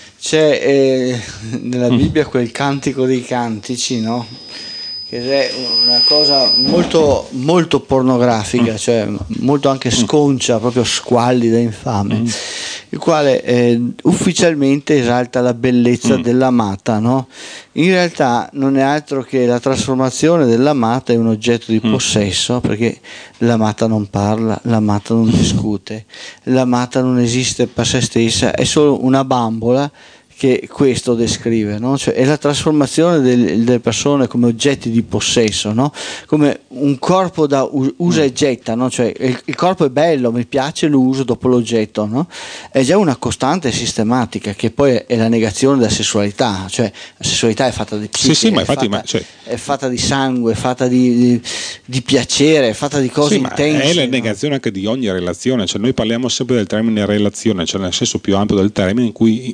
C'è nella Bibbia quel cantico dei cantici, no? Che è una cosa molto, molto pornografica, cioè molto anche sconcia, proprio squallida, infame, il quale ufficialmente esalta la bellezza dell'amata, no? In realtà non è altro che la trasformazione dell'amata in un oggetto di possesso, perché l'amata non parla, l'amata non discute, l'amata non esiste per se stessa, è solo una bambola che questo descrive, no? Cioè è la trasformazione delle persone come oggetti di possesso, no? Come un corpo da usa e getta, no? Cioè il corpo è bello, mi piace, lo uso, dopo lo getto, no? È già una costante sistematica che poi è la negazione della sessualità, cioè la sessualità è fatta di psiche, sì, ma infatti, è fatta di sangue, è fatta di piacere, è fatta di cose intense. È la negazione anche di ogni relazione, cioè noi parliamo sempre del termine relazione, cioè nel senso più ampio del termine,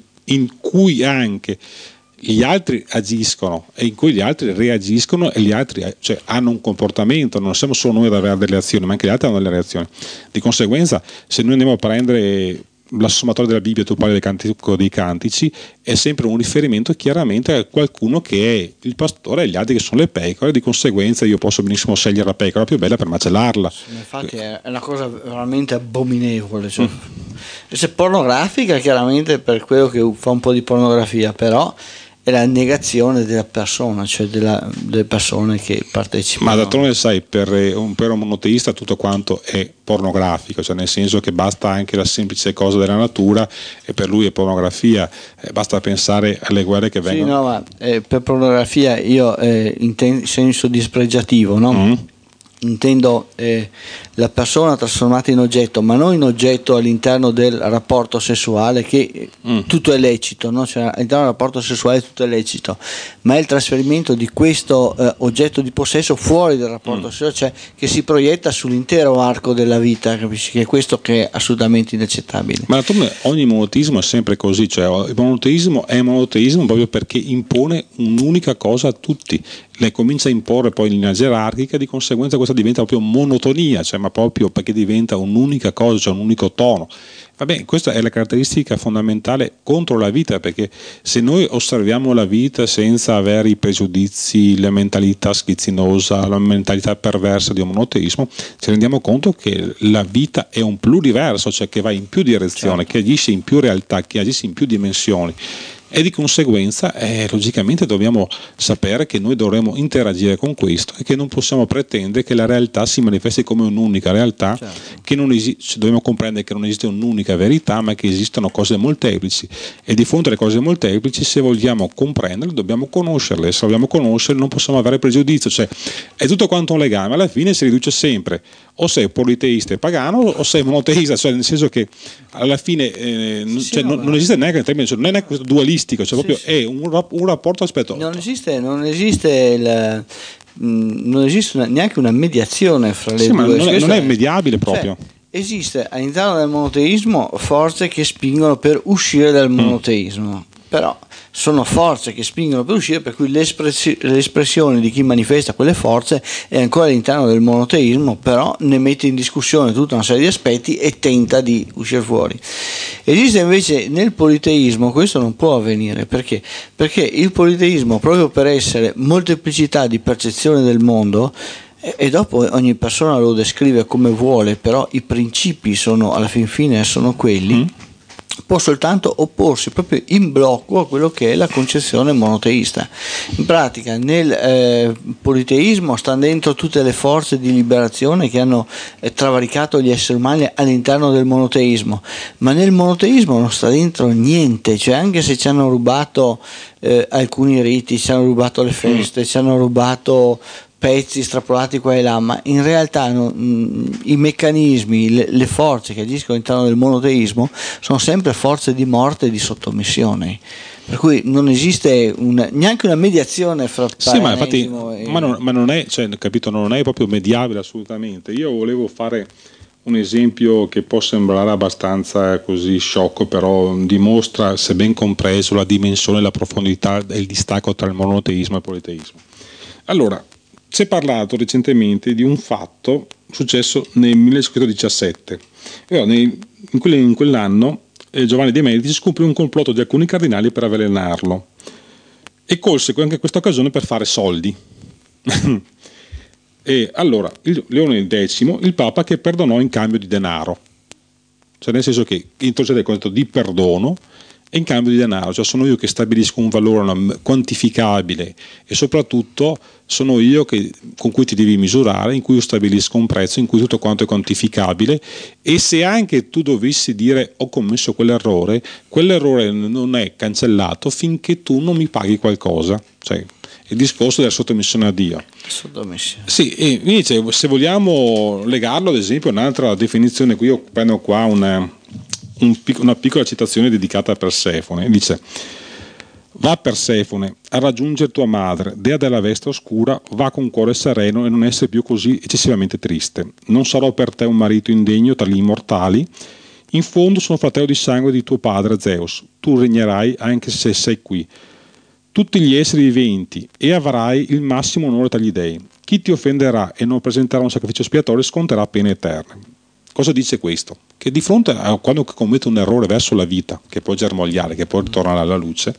in cui anche gli altri agiscono e in cui gli altri reagiscono e gli altri hanno un comportamento, non siamo solo noi ad avere delle azioni, ma anche gli altri hanno delle reazioni. Di conseguenza, se noi andiamo a prendere la sommatoria della Bibbia, tu parli del cantico dei cantici, è sempre un riferimento chiaramente a qualcuno che è il pastore e gli altri che sono le pecore, di conseguenza io posso benissimo scegliere la pecora più bella per macellarla. Infatti è una cosa veramente abominevole, cioè, se pornografica chiaramente per quello che fa un po' di pornografia, però è la negazione della persona, cioè delle persone che partecipano. Ma d'altronde sai, per un monoteista tutto quanto è pornografico, cioè nel senso che basta anche la semplice cosa della natura e per lui è pornografia, basta pensare alle guerre che vengono. Sì, no, ma per pornografia io in senso dispregiativo, no? Intendo la persona trasformata in oggetto, ma non in oggetto all'interno del rapporto sessuale, che tutto è lecito, no? Cioè, all'interno del rapporto sessuale tutto è lecito, ma è il trasferimento di questo oggetto di possesso fuori dal rapporto sessuale, cioè che si proietta sull'intero arco della vita, capisci? Che è questo che è assolutamente inaccettabile. Ma ogni monoteismo è sempre così, cioè il monoteismo è monoteismo proprio perché impone un'unica cosa a tutti, le comincia a imporre poi in linea gerarchica, di conseguenza questa diventa proprio monotonia, cioè ma proprio perché diventa un'unica cosa, cioè un unico tono. Vabbè, questa è la caratteristica fondamentale contro la vita, perché se noi osserviamo la vita senza avere i pregiudizi, la mentalità schizzinosa, la mentalità perversa di un monoteismo, ci rendiamo conto che la vita è un pluriverso, cioè che va in più direzioni, che agisce in più realtà, che agisce in più dimensioni. E di conseguenza logicamente dobbiamo sapere che noi dovremo interagire con questo e che non possiamo pretendere che la realtà si manifesti come un'unica realtà, che non dobbiamo comprendere che non esiste un'unica verità, ma che esistono cose molteplici, e di fronte alle cose molteplici, se vogliamo comprenderle dobbiamo conoscerle, se vogliamo conoscerle non possiamo avere pregiudizio, cioè è tutto quanto un legame, alla fine si riduce sempre, o sei politeista e pagano o sei monoteista, cioè nel senso che alla fine non esiste neanche il termine, cioè non è neanche questo dualistico, cioè proprio è un rapporto aspetto. Non esiste neanche una mediazione fra le due. Ma non è mediabile proprio. Cioè, esiste all'interno del monoteismo forze che spingono per uscire dal monoteismo, però sono forze che spingono per uscire, per cui l'espressione di chi manifesta quelle forze è ancora all'interno del monoteismo, però ne mette in discussione tutta una serie di aspetti e tenta di uscire fuori. Esiste invece nel politeismo, questo non può avvenire, perché il politeismo, proprio per essere molteplicità di percezione del mondo, e dopo ogni persona lo descrive come vuole, però i principi sono alla fin fine sono quelli, può soltanto opporsi proprio in blocco a quello che è la concezione monoteista. In pratica nel politeismo stanno dentro tutte le forze di liberazione che hanno travalicato gli esseri umani all'interno del monoteismo, ma nel monoteismo non sta dentro niente, cioè anche se ci hanno rubato alcuni riti, ci hanno rubato le feste, ci hanno rubato pezzi strapolati qua e là, ma in realtà i meccanismi, le forze che agiscono all'interno del monoteismo sono sempre forze di morte e di sottomissione, per cui non esiste neanche una mediazione fra paganesimo ma non è, cioè, capito, non è proprio mediabile assolutamente. Io volevo fare un esempio che può sembrare abbastanza così sciocco, però dimostra, se ben compreso, la dimensione, la profondità e il distacco tra il monoteismo e il politeismo. Allora, si è parlato recentemente di un fatto successo nel 1917. In quell'anno Giovanni de' Medici scoprì un complotto di alcuni cardinali per avvelenarlo e colse anche questa occasione per fare soldi. E allora Leone X, il Papa, che perdonò in cambio di denaro, cioè nel senso che introduce il concetto di perdono e in cambio di denaro, cioè sono io che stabilisco un valore quantificabile e soprattutto sono io con cui ti devi misurare, in cui io stabilisco un prezzo, in cui tutto quanto è quantificabile, e se anche tu dovessi dire ho commesso quell'errore non è cancellato finché tu non mi paghi qualcosa, cioè il discorso della sottomissione a Dio. Sì, e invece se vogliamo legarlo ad esempio a un'altra definizione, qui io prendo qua una piccola citazione dedicata a Persefone, dice: va Persefone a raggiungere tua madre, dea della veste oscura, va con cuore sereno e non essere più così eccessivamente triste. Non sarò per te un marito indegno tra gli immortali, in fondo sono fratello di sangue di tuo padre Zeus, tu regnerai anche se sei qui. Tutti gli esseri viventi e avrai il massimo onore tra gli dei. Chi ti offenderà e non presenterà un sacrificio espiatorio sconterà pene eterne. Cosa dice questo? Che di fronte a quando commette un errore verso la vita, che può germogliare, che può ritornare alla luce,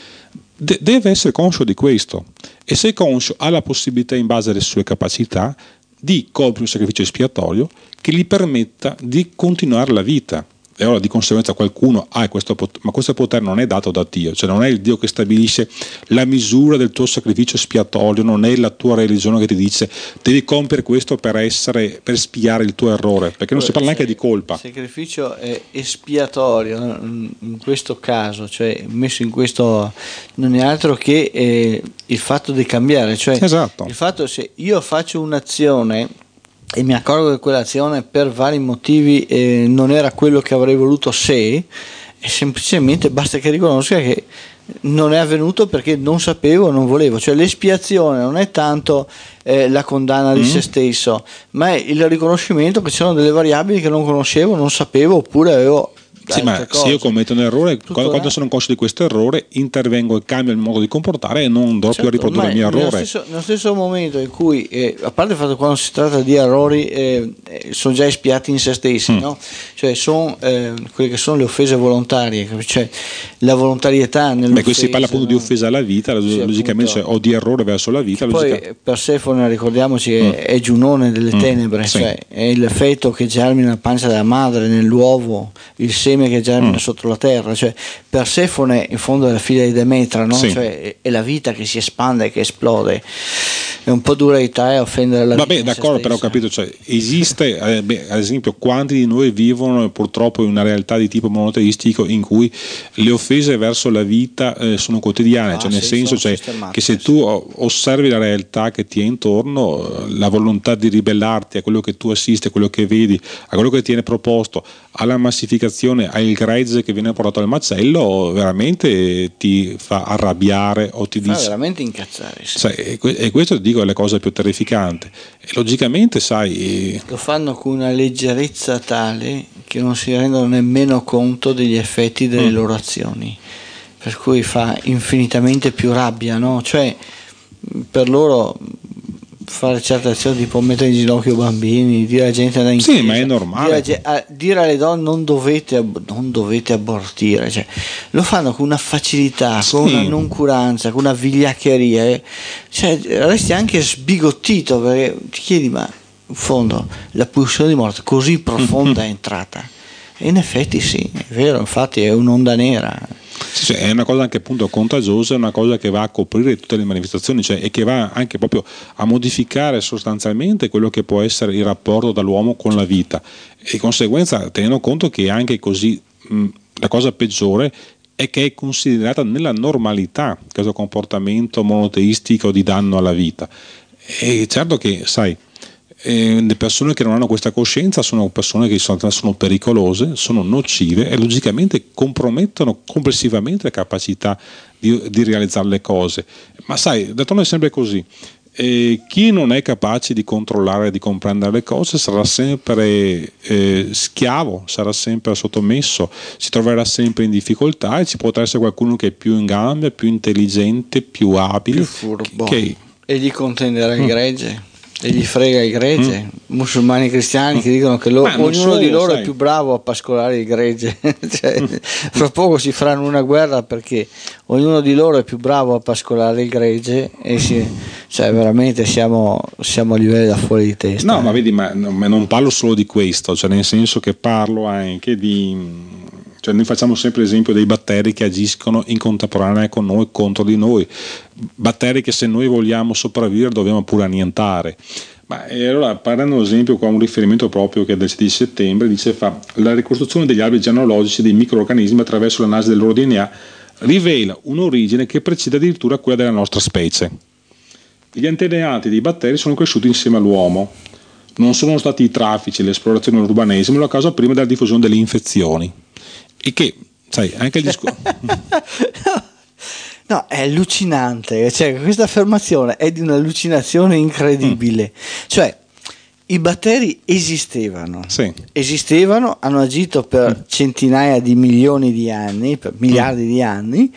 deve essere conscio di questo, e se è conscio ha la possibilità, in base alle sue capacità, di compiere un sacrificio espiatorio che gli permetta di continuare la vita. E allora di conseguenza qualcuno ha questo potere, ma questo potere non è dato da Dio, cioè non è il Dio che stabilisce la misura del tuo sacrificio espiatorio, non è la tua religione che ti dice devi compiere questo per spiare il tuo errore, perché non si parla neanche di colpa. Il sacrificio è espiatorio in questo caso, cioè messo in questo, non è altro che il fatto di cambiare, cioè esatto. Il fatto, se io faccio un'azione e mi accorgo che quell'azione per vari motivi non era quello che avrei voluto, e semplicemente basta che riconosca che non è avvenuto perché non sapevo, non volevo, cioè l'espiazione non è tanto la condanna di se stesso, ma è il riconoscimento che c'erano delle variabili che non conoscevo, non sapevo, oppure avevo. Sì, ma se io commetto un errore, quando sono conscio di questo errore, intervengo e cambio il modo di comportare e non do più a riprodurre il mio errore. Nello stesso momento in cui, a parte il fatto che quando si tratta di errori, sono già espiati in se stessi, no? Cioè sono quelle che sono le offese volontarie, cioè la volontarietà nell'offesa. Qui si parla appunto di offesa alla vita, logicamente, cioè, o di errore verso la vita. Poi Persefone, ricordiamoci, è Giunone delle tenebre, cioè è il feto che germina nella pancia della madre, nell'uovo, il seme che germina sotto la terra, cioè Persefone in fondo è la figlia di Demetra, no? Cioè è la vita che si espande e che esplode. È un po' dura di te offendere la vita. Vabbè, d'accordo, però ho capito, cioè esiste, ad esempio, quanti di noi vivono purtroppo in una realtà di tipo monoteistico in cui le offese verso la vita sono quotidiane, cioè nel senso, cioè, che se tu osservi la realtà che ti è intorno, la volontà di ribellarti a quello che tu assisti, a quello che vedi, a quello che ti viene proposto, alla massificazione, al gregge che viene portato al macello, veramente ti fa arrabbiare o ti dice veramente incazzare, sì. Cioè, e questo dico è la cosa più terrificante, e logicamente sai lo fanno con una leggerezza tale che non si rendono nemmeno conto degli effetti delle loro azioni, per cui fa infinitamente più rabbia, no? Cioè per loro fare certe azioni tipo mettere in ginocchio bambini, dire alla gente andare in chiesa, ma è normale, dire alle donne non dovete abortire, cioè, lo fanno con una facilità, con una noncuranza, con una vigliaccheria, cioè, resti anche sbigottito perché ti chiedi, ma in fondo la pulsione di morte così profonda è entrata, e in effetti sì, è vero, infatti è un'onda nera. Sì, è una cosa anche appunto contagiosa, è una cosa che va a coprire tutte le manifestazioni, cioè, e che va anche proprio a modificare sostanzialmente quello che può essere il rapporto dall'uomo con la vita, e di conseguenza tenendo conto che anche così la cosa peggiore è che è considerata nella normalità questo comportamento monoteistico di danno alla vita. E certo che, sai, le persone che non hanno questa coscienza sono persone che sono pericolose, sono nocive e logicamente compromettono complessivamente la capacità di realizzare le cose. Ma sai, d'altronde è sempre così. Chi non è capace di controllare e di comprendere le cose sarà sempre schiavo, sarà sempre sottomesso, si troverà sempre in difficoltà, e ci potrà essere qualcuno che è più in gamba, più intelligente, più abile, più furbo, e gli contenderà il gregge. E gli frega il gregge, musulmani e cristiani che dicono che ognuno di loro è più bravo a pascolare il gregge. Cioè, fra poco si faranno una guerra perché ognuno di loro è più bravo a pascolare il gregge, e cioè veramente siamo a livelli da fuori di testa. No, ma vedi, ma non parlo solo di questo, cioè nel senso che parlo anche di... Cioè noi facciamo sempre l'esempio dei batteri che agiscono in contemporanea con noi, contro di noi, batteri che se noi vogliamo sopravvivere dobbiamo pure annientare. Ma allora, prendendo un esempio qua, un riferimento proprio che è del 16 settembre, dice la ricostruzione degli alberi genealogici dei microorganismi attraverso l'analisi del loro DNA rivela un'origine che precede addirittura quella della nostra specie. Gli antenati dei batteri sono cresciuti insieme all'uomo. Non sono stati i traffici, le esplorazioni e l'urbanesimo la causa prima della diffusione delle infezioni. E che, sai, anche il discorso... No, è allucinante, cioè, questa affermazione è di un'allucinazione incredibile. Cioè, i batteri esistevano, hanno agito per centinaia di milioni di anni, per miliardi di anni,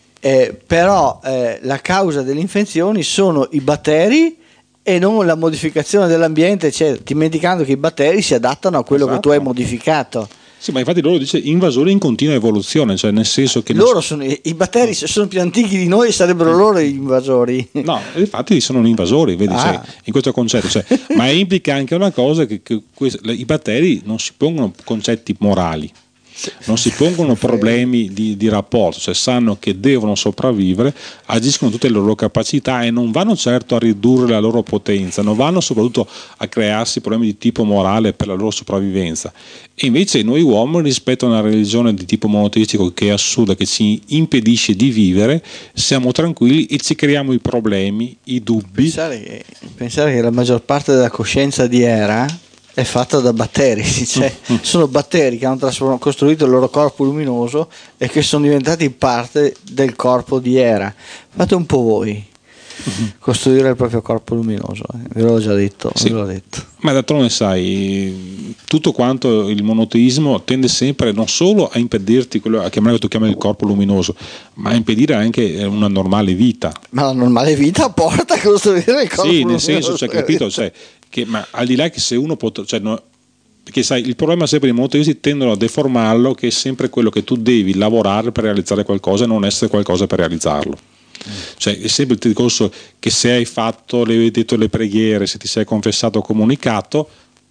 però la causa delle infezioni sono i batteri e non la modificazione dell'ambiente, cioè, dimenticando che i batteri si adattano a quello che tu hai modificato. Sì, ma infatti loro dice invasori in continua evoluzione, cioè nel senso che loro sono i batteri, sono più antichi di noi, sarebbero loro gli invasori. No, infatti sono invasori, vedi, cioè, in questo concetto, cioè, ma implica anche una cosa che i batteri non si pongono concetti morali. Non si pongono problemi di rapporto, cioè sanno che devono sopravvivere, agiscono tutte le loro capacità e non vanno certo a ridurre la loro potenza, non vanno soprattutto a crearsi problemi di tipo morale per la loro sopravvivenza. E invece noi uomini, rispetto a una religione di tipo monoteistico che è assurda, che ci impedisce di vivere, siamo tranquilli e ci creiamo i problemi, i dubbi. Pensare che la maggior parte della coscienza di Era è fatta da batteri, cioè sono batteri che hanno costruito il loro corpo luminoso e che sono diventati parte del corpo di Era. Fate un po' voi costruire il proprio corpo luminoso, ve l'ho già detto, sì. Ve l'ho detto. Ma d'altronde sai, tutto quanto il monoteismo tende sempre non solo a impedirti quello a chiamare, che tu chiami il corpo luminoso, ma a impedire anche una normale vita. Ma la normale vita porta a costruire il corpo luminoso. Sì, nel senso, cioè, capito, cioè, che, ma al di là che se uno può, cioè, no, perché sai, il problema sempre dei monoteisti tendono a deformarlo, che è sempre quello che tu devi lavorare per realizzare qualcosa e non essere qualcosa per realizzarlo. Cioè è sempre il discorso che se hai fatto, hai detto le preghiere, se ti sei confessato o comunicato,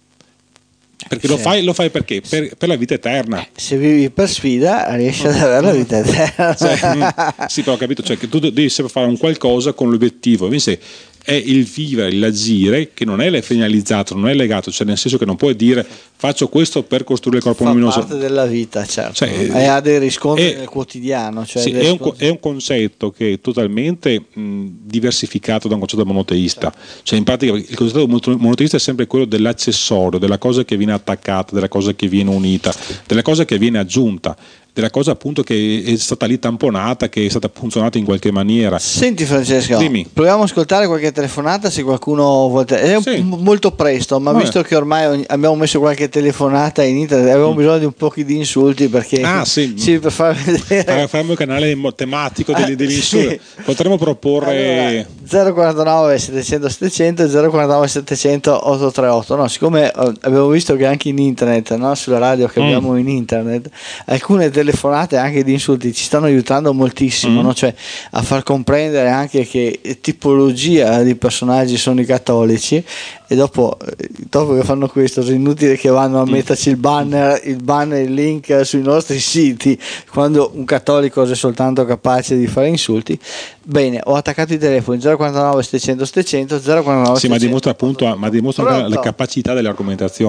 perché lo fai perché? Per la vita eterna. Se vivi per sfida riesci ad avere la vita eterna. Sì, però ho capito, cioè, che tu devi sempre fare un qualcosa con l'obiettivo, invece è il vivere, l'agire che non è finalizzato, non è legato, cioè nel senso che non puoi dire faccio questo per costruire il corpo luminoso. Fa parte della vita, certo, cioè, e ha dei riscontri nel quotidiano, cioè sì, è un concetto che è totalmente diversificato da un concetto monoteista, certo. Cioè in pratica il concetto monoteista è sempre quello dell'accessorio, della cosa che viene attaccata, della cosa che viene unita, della cosa che viene aggiunta, della cosa appunto che è stata lì tamponata, che è stata punzonata in qualche maniera. Senti Francesco, dimmi. Proviamo a ascoltare qualche telefonata se qualcuno vuole. È molto presto, ma visto che ormai abbiamo messo qualche telefonata in internet, avevamo bisogno di un po' di insulti, perché sì, per far vedere. Faremo il canale tematico degli insulti. Sì. Potremmo proporre allora, 049 700 700 e 049 700 838. No, siccome abbiamo visto che anche in internet, no, sulla radio che abbiamo in internet, alcune telefonate anche di insulti ci stanno aiutando moltissimo, no? Cioè a far comprendere anche che tipologia di personaggi sono i cattolici, e dopo che fanno questo è inutile che vanno a metterci il banner, il link sui nostri siti, quando un cattolico è soltanto capace di fare insulti. Bene, ho attaccato i telefoni 049 700 700 049 sì, 700. Ma dimostra appunto la capacità delle argomentazioni.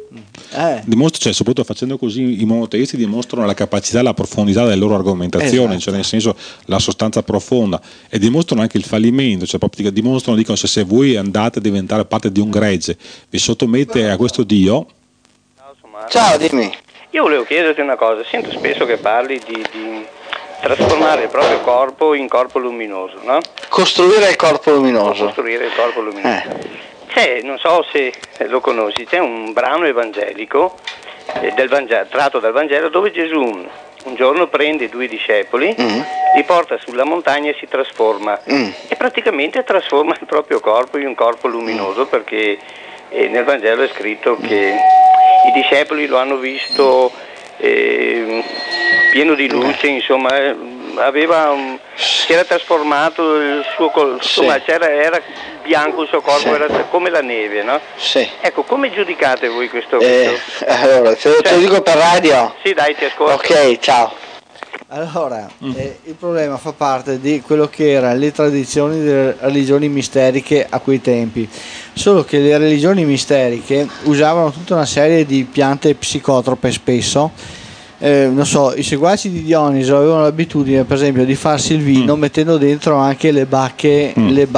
Cioè, soprattutto facendo così i monoteisti dimostrano la capacità e la profondità della loro argomentazione, esatto. cioè nel senso la sostanza profonda, e dimostrano anche il fallimento, cioè proprio dicono se voi andate a diventare parte di un gregge, vi sottomette a questo Dio. Ciao, dimmi. Io volevo chiederti una cosa, sento spesso che parli di trasformare il proprio corpo in corpo luminoso, no? Costruire il corpo luminoso. Costruire il corpo luminoso. C'è, non so se lo conosci, c'è un brano evangelico tratto dal Vangelo dove Gesù un giorno prende 2 discepoli, li porta sulla montagna e si trasforma e praticamente trasforma il proprio corpo in un corpo luminoso, perché nel Vangelo è scritto che i discepoli lo hanno visto pieno di luce, insomma si era trasformato il suo corpo, insomma era bianco il suo corpo, era come la neve, no? Sì. Ecco, come giudicate voi questo? Allora, te lo dico per radio? Sì, dai, ti ascolto. Ok, ciao. Allora, il problema fa parte di quello che erano le tradizioni delle religioni misteriche a quei tempi, solo che le religioni misteriche usavano tutta una serie di piante psicotrope spesso. Non so, i seguaci di Dioniso avevano l'abitudine, per esempio, di farsi il vino mettendo dentro anche le bacche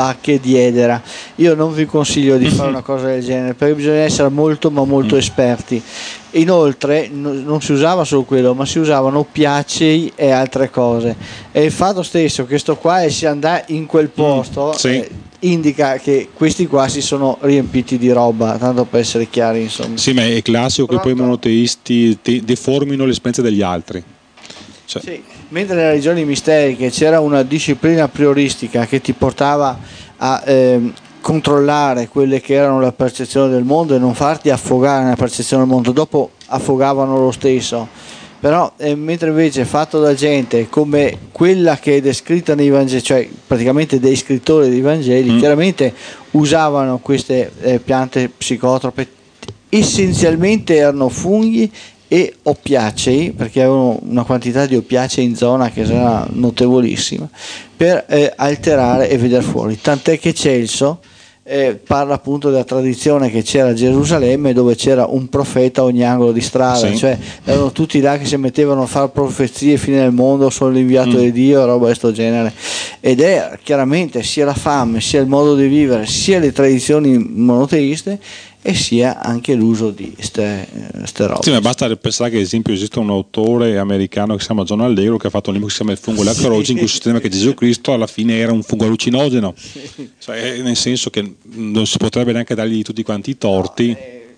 di edera. Io non vi consiglio di fare una cosa del genere, perché bisogna essere molto ma molto esperti. Inoltre non si usava solo quello, ma si usavano oppiacei e altre cose, e il fatto stesso che sto qua e si andà in quel posto indica che questi qua si sono riempiti di roba, tanto per essere chiari, insomma. Sì, ma è classico che poi i monoteisti deformino l'esperienza degli altri. Cioè. Sì, mentre nelle religioni misteriche c'era una disciplina prioristica che ti portava a controllare quelle che erano la percezione del mondo e non farti affogare nella percezione del mondo, dopo affogavano lo stesso. Però mentre invece fatto da gente come quella che è descritta nei Vangeli, cioè praticamente dei scrittori dei Vangeli, chiaramente usavano queste piante psicotrope, essenzialmente erano funghi e oppiacei, perché avevano una quantità di oppiacei in zona che era notevolissima, per alterare e vedere fuori, tant'è che Celso parla appunto della tradizione che c'era a Gerusalemme, dove c'era un profeta a ogni angolo di strada, cioè erano tutti là che si mettevano a fare profezie, fine del mondo, sono l'inviato di Dio, roba di questo genere, ed è chiaramente sia la fame, sia il modo di vivere, sia le tradizioni monoteiste e sia anche l'uso di ste robe. Sì, ma basta pensare che ad esempio esiste un autore americano che si chiama John Allegro, che ha fatto un libro che si chiama Il fungo e la croce, in cui sostiene che Gesù Cristo alla fine era un fungo allucinogeno, cioè, nel senso che non si potrebbe neanche dargli tutti quanti i torti.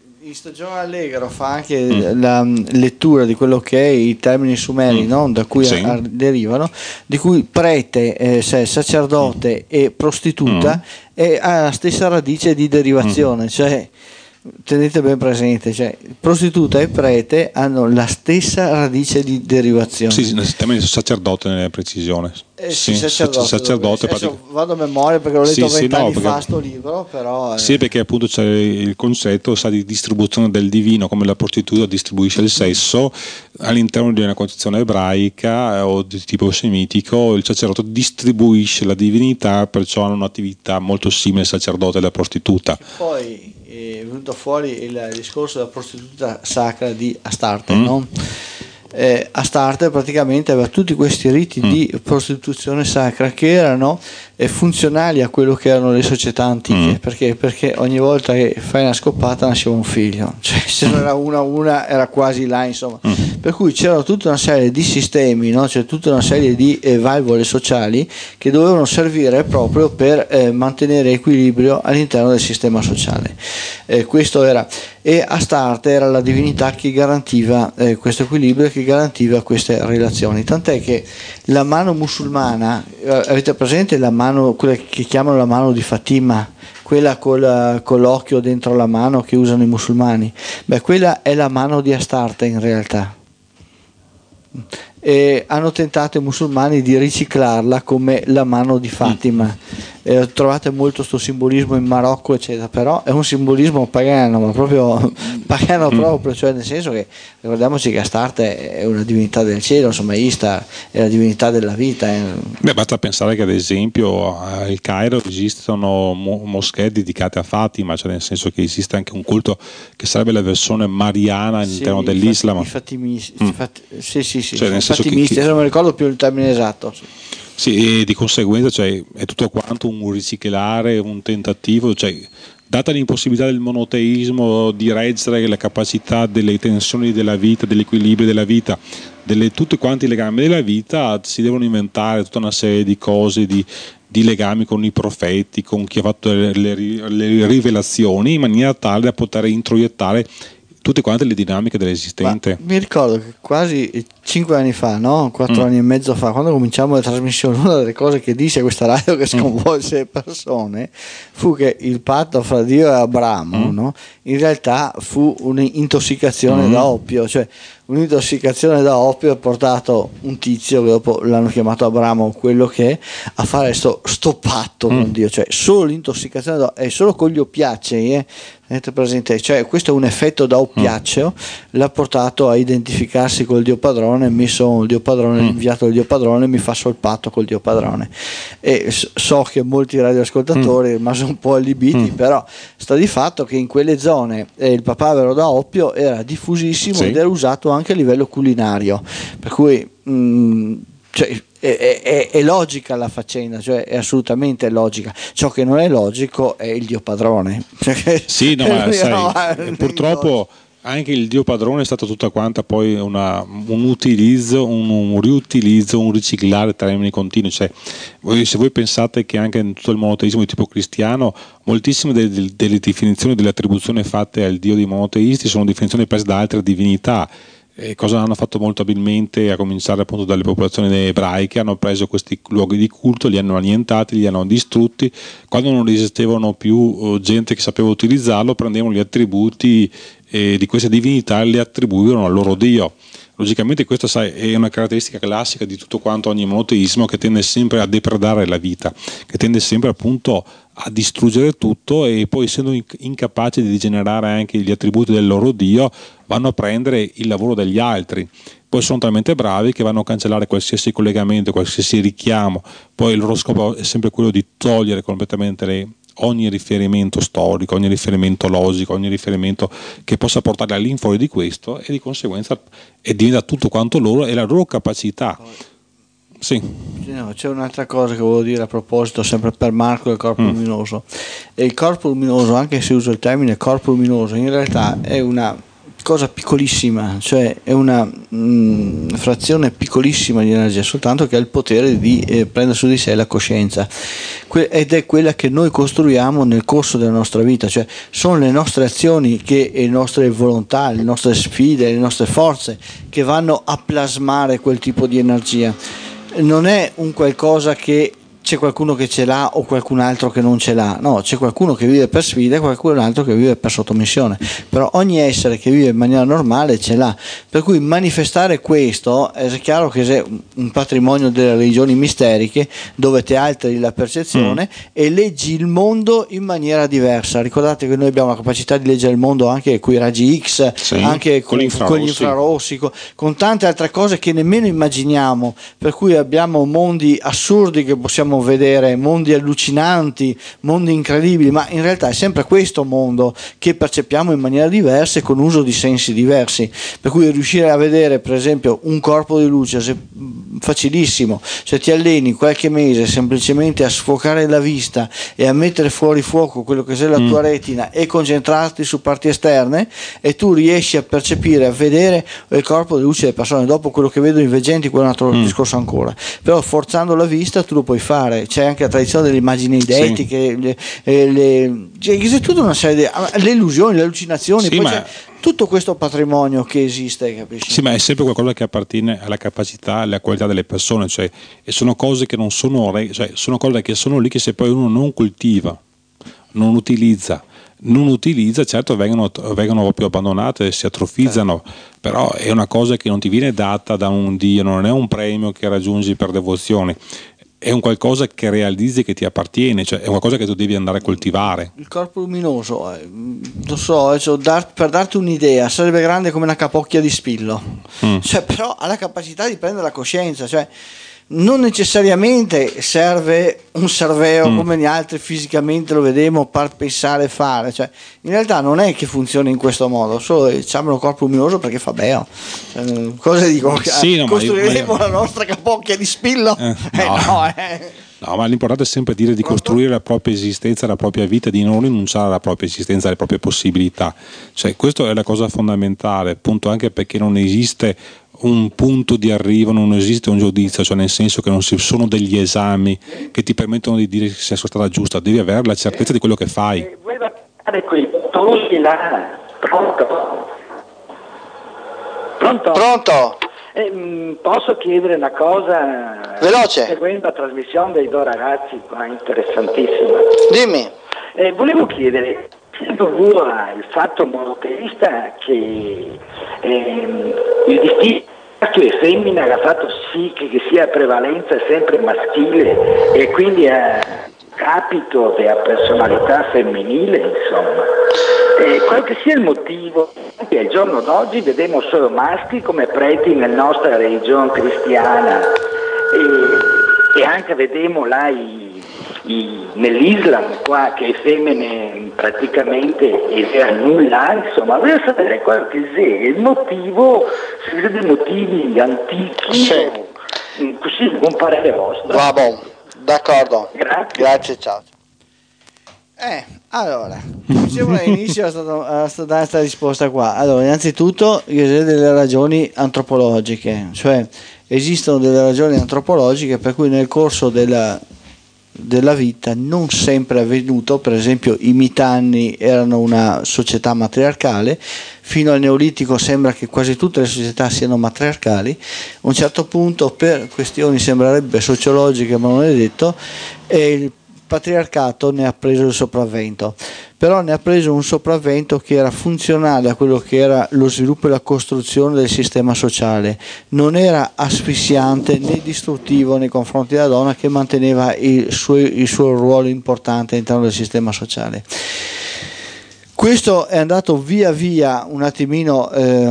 John Allegro fa anche la lettura di quello che è i termini sumeri, no? Da cui derivano, di cui prete, sacerdote e prostituta ha la stessa radice di derivazione, cioè tenete ben presente, cioè prostituta e prete hanno la stessa radice di derivazione. Sì, nel termine sacerdote nella precisione. Sacerdote vado a memoria perché l'ho letto 20 anni fa sto libro, però sì, perché appunto c'è il concetto di distribuzione del divino, come la prostituta distribuisce il sesso all'interno di una concezione ebraica o di tipo semitico, il sacerdote distribuisce la divinità, perciò hanno un'attività molto simile al sacerdote e alla prostituta. Poi è venuto fuori il discorso della prostituta sacra di Astarte, no? Astarte praticamente aveva tutti questi riti di prostituzione sacra che erano funzionali a quello che erano le società antiche, perché ogni volta che fai una scoppata nasceva un figlio, cioè se non era una era quasi là, insomma, per cui c'era tutta una serie di sistemi, no? Cioè tutta una serie di valvole sociali che dovevano servire proprio per mantenere equilibrio all'interno del sistema sociale. Questo era, e Astarte era la divinità che garantiva questo equilibrio e che garantiva queste relazioni, tant'è che la mano musulmana, avete presente la mano, quella che chiamano la mano di Fatima, quella con l'occhio dentro la mano che usano i musulmani? Beh, quella è la mano di Astarte in realtà. hanno tentato i musulmani di riciclarla come la mano di Fatima. Trovate molto sto simbolismo in Marocco eccetera, però è un simbolismo pagano, ma proprio pagano proprio, cioè nel senso che ricordiamoci che Astarte è una divinità del cielo, insomma Istar è la divinità della vita. Beh, basta pensare che ad esempio al Cairo esistono moschee dedicate a Fatima, cioè nel senso che esiste anche un culto che sarebbe la versione mariana all'interno dell'Islam. I fatimisti, cioè, nel senso fatimisti, adesso non mi ricordo più il termine esatto. Sì, e di conseguenza cioè, è tutto quanto un riciclare, un tentativo, cioè, data l'impossibilità del monoteismo di reggere la capacità delle tensioni della vita, degli equilibri della vita, tutti quanti i legami della vita, si devono inventare tutta una serie di cose, di legami con i profeti, con chi ha fatto le rivelazioni, in maniera tale da poter introiettare tutte quante le dinamiche dell'esistente. Mi ricordo che quasi 5 anni fa, no? 4 anni e mezzo fa, quando cominciamo le trasmissioni, una delle cose che disse questa radio che sconvolse le persone fu che il patto fra Dio e Abramo, no? In realtà fu un'intossicazione da oppio, cioè un'intossicazione da oppio ha portato un tizio che dopo l'hanno chiamato Abramo, quello che è, a fare sto patto con Dio, cioè solo l'intossicazione è solo con gli oppiacei, avete presente? Cioè questo è un effetto da oppiaceo, l'ha portato a identificarsi col Dio padrone, messo il Dio padrone, l'inviato del Dio padrone, mi faccio il patto col Dio padrone. E so che molti radioascoltatori rimasero un po' allibiti, però sta di fatto che in quelle zone il papavero da oppio era diffusissimo ed era usato anche a livello culinario, per cui cioè, è logica la faccenda, cioè è assolutamente logica. Ciò che non è logico è il Dio padrone. Sì, no, ma sai, purtroppo anche il Dio padrone è stato tutta quanta poi un utilizzo, un riutilizzo, un riciclare termini continui. Cioè, se voi pensate che anche in tutto il monoteismo di tipo cristiano moltissime delle definizioni, delle attribuzioni fatte al Dio dei monoteisti sono definizioni prese da altre divinità. Cosa hanno fatto molto abilmente, a cominciare appunto dalle popolazioni ebraiche, hanno preso questi luoghi di culto, li hanno annientati, li hanno distrutti, quando non esistevano più gente che sapeva utilizzarlo, prendevano gli attributi di queste divinità e li attribuivano al loro Dio. Logicamente questa, sai, è una caratteristica classica di tutto quanto ogni monoteismo, che tende sempre a depredare la vita, che tende sempre appunto a distruggere tutto, e poi essendo incapaci di generare anche gli attributi del loro Dio vanno a prendere il lavoro degli altri. Poi sono talmente bravi che vanno a cancellare qualsiasi collegamento, qualsiasi richiamo. Poi il loro scopo è sempre quello di togliere completamente ogni riferimento storico, ogni riferimento logico, ogni riferimento che possa portare all'infuori di questo, e di conseguenza diventa tutto quanto loro e la loro capacità. Sì. No, c'è un'altra cosa che volevo dire a proposito, sempre per Marco, del corpo luminoso. E il corpo luminoso, anche se uso il termine corpo luminoso, in realtà è una cosa piccolissima, cioè è una frazione piccolissima di energia, soltanto che ha il potere di prendere su di sé la coscienza, ed è quella che noi costruiamo nel corso della nostra vita, cioè sono le nostre azioni, le nostre volontà, le nostre sfide, le nostre forze che vanno a plasmare quel tipo di energia. Non è un qualcosa che c'è qualcuno che ce l'ha o qualcun altro che non ce l'ha, no, c'è qualcuno che vive per sfida e qualcun altro che vive per sottomissione, però ogni essere che vive in maniera normale ce l'ha, per cui manifestare questo è chiaro che è un patrimonio delle religioni misteriche, dove ti alteri la percezione e leggi il mondo in maniera diversa. Ricordate che noi abbiamo la capacità di leggere il mondo anche con i raggi X, anche con gli infrarossi, con tante altre cose che nemmeno immaginiamo, per cui abbiamo mondi assurdi che possiamo vedere, mondi allucinanti, mondi incredibili, ma in realtà è sempre questo mondo che percepiamo in maniera diversa e con uso di sensi diversi, per cui riuscire a vedere per esempio un corpo di luce facilissimo, se ti alleni qualche mese semplicemente a sfocare la vista e a mettere fuori fuoco quello che è la tua retina e concentrarti su parti esterne, e tu riesci a percepire, a vedere il corpo di luce delle persone. Dopo quello che vedo i veggenti, quello è un altro discorso ancora, però forzando la vista tu lo puoi fare. C'è anche la tradizione delle immagini idetiche, c'è tutta una serie di le illusioni, le allucinazioni, poi c'è tutto questo patrimonio che esiste, capisci? Sì, ma è sempre qualcosa che appartiene alla capacità, alla qualità delle persone, cioè, e sono cose che non sono, cioè, sono cose che sono lì, che se poi uno non coltiva, non utilizza, non utilizza, certo vengono proprio abbandonate, si atrofizzano, però è una cosa che non ti viene data da un Dio, non è un premio che raggiungi per devozione, è un qualcosa che realizzi, che ti appartiene, cioè è qualcosa che tu devi andare a coltivare. Il corpo luminoso, non so, per darti un'idea, sarebbe grande come una capocchia di spillo, cioè, però ha la capacità di prendere la coscienza, cioè non necessariamente serve un cervello come gli altri fisicamente lo vediamo per pensare e fare, cioè in realtà non è che funziona in questo modo, solo diciamo il corpo luminoso perché fa bello, cioè, cosa dico? Sì, costruiremo la nostra capocchia di spillo? No, ma l'importante è sempre dire di costruire la propria esistenza, la propria vita, di non rinunciare alla propria esistenza, alle proprie possibilità, cioè questo è la cosa fondamentale, appunto, anche perché non esiste un punto di arrivo, non esiste un giudizio, cioè nel senso che non ci sono degli esami che ti permettono di dire se sei stata giusta, devi avere la certezza di quello che fai. Vuoi fare quei tolli là? Pronto? Posso chiedere una cosa? Veloce. Seguendo la trasmissione dei due ragazzi qua, interessantissima. Dimmi. Volevo chiedere, è dovuto al fatto monoteista che il distinguo maschio e femmina ha fatto sì che sia prevalenza sempre maschile e quindi a capito della personalità femminile, insomma. Qual che sia il motivo, che al giorno d'oggi vediamo solo maschi come preti nella nostra religione cristiana e anche vediamo là nell'Islam qua che femmine praticamente erano nulla, insomma, voglio sapere qual che sia il motivo, se vi dei motivi antichi, così un parere vostro. Va buon, d'accordo. Grazie, ciao. Allora, dicevo all'inizio a questa risposta qua. Allora, innanzitutto io ho delle ragioni antropologiche, cioè esistono delle ragioni antropologiche per cui nel corso della vita non sempre è avvenuto, per esempio i mitanni erano una società matriarcale, fino al Neolitico sembra che quasi tutte le società siano matriarcali, a un certo punto per questioni sembrerebbe sociologiche ma non è detto, il patriarcato ne ha preso il sopravvento, però ne ha preso un sopravvento che era funzionale a quello che era lo sviluppo e la costruzione del sistema sociale, non era asfissiante né distruttivo nei confronti della donna, che manteneva il suo ruolo importante all'interno del sistema sociale. Questo è andato via via un attimino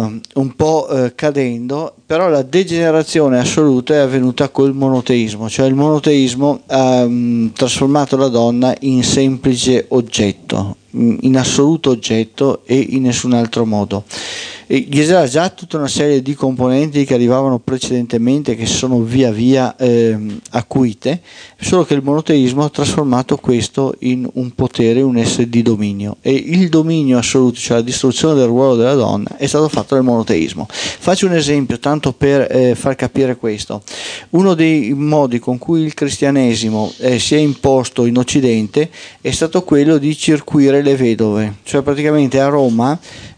un po' cadendo, però la degenerazione assoluta è avvenuta col monoteismo, cioè il monoteismo ha trasformato la donna in semplice oggetto, in assoluto oggetto e in nessun altro modo. Gli era già tutta una serie di componenti che arrivavano precedentemente, che sono via via acuite, solo che il monoteismo ha trasformato questo in un potere, un essere di dominio, e il dominio assoluto, cioè la distruzione del ruolo della donna, è stato fatto dal monoteismo. Faccio un esempio tanto per far capire questo. Uno dei modi con cui il cristianesimo si è imposto in Occidente è stato quello di circuire le vedove, cioè praticamente a Roma,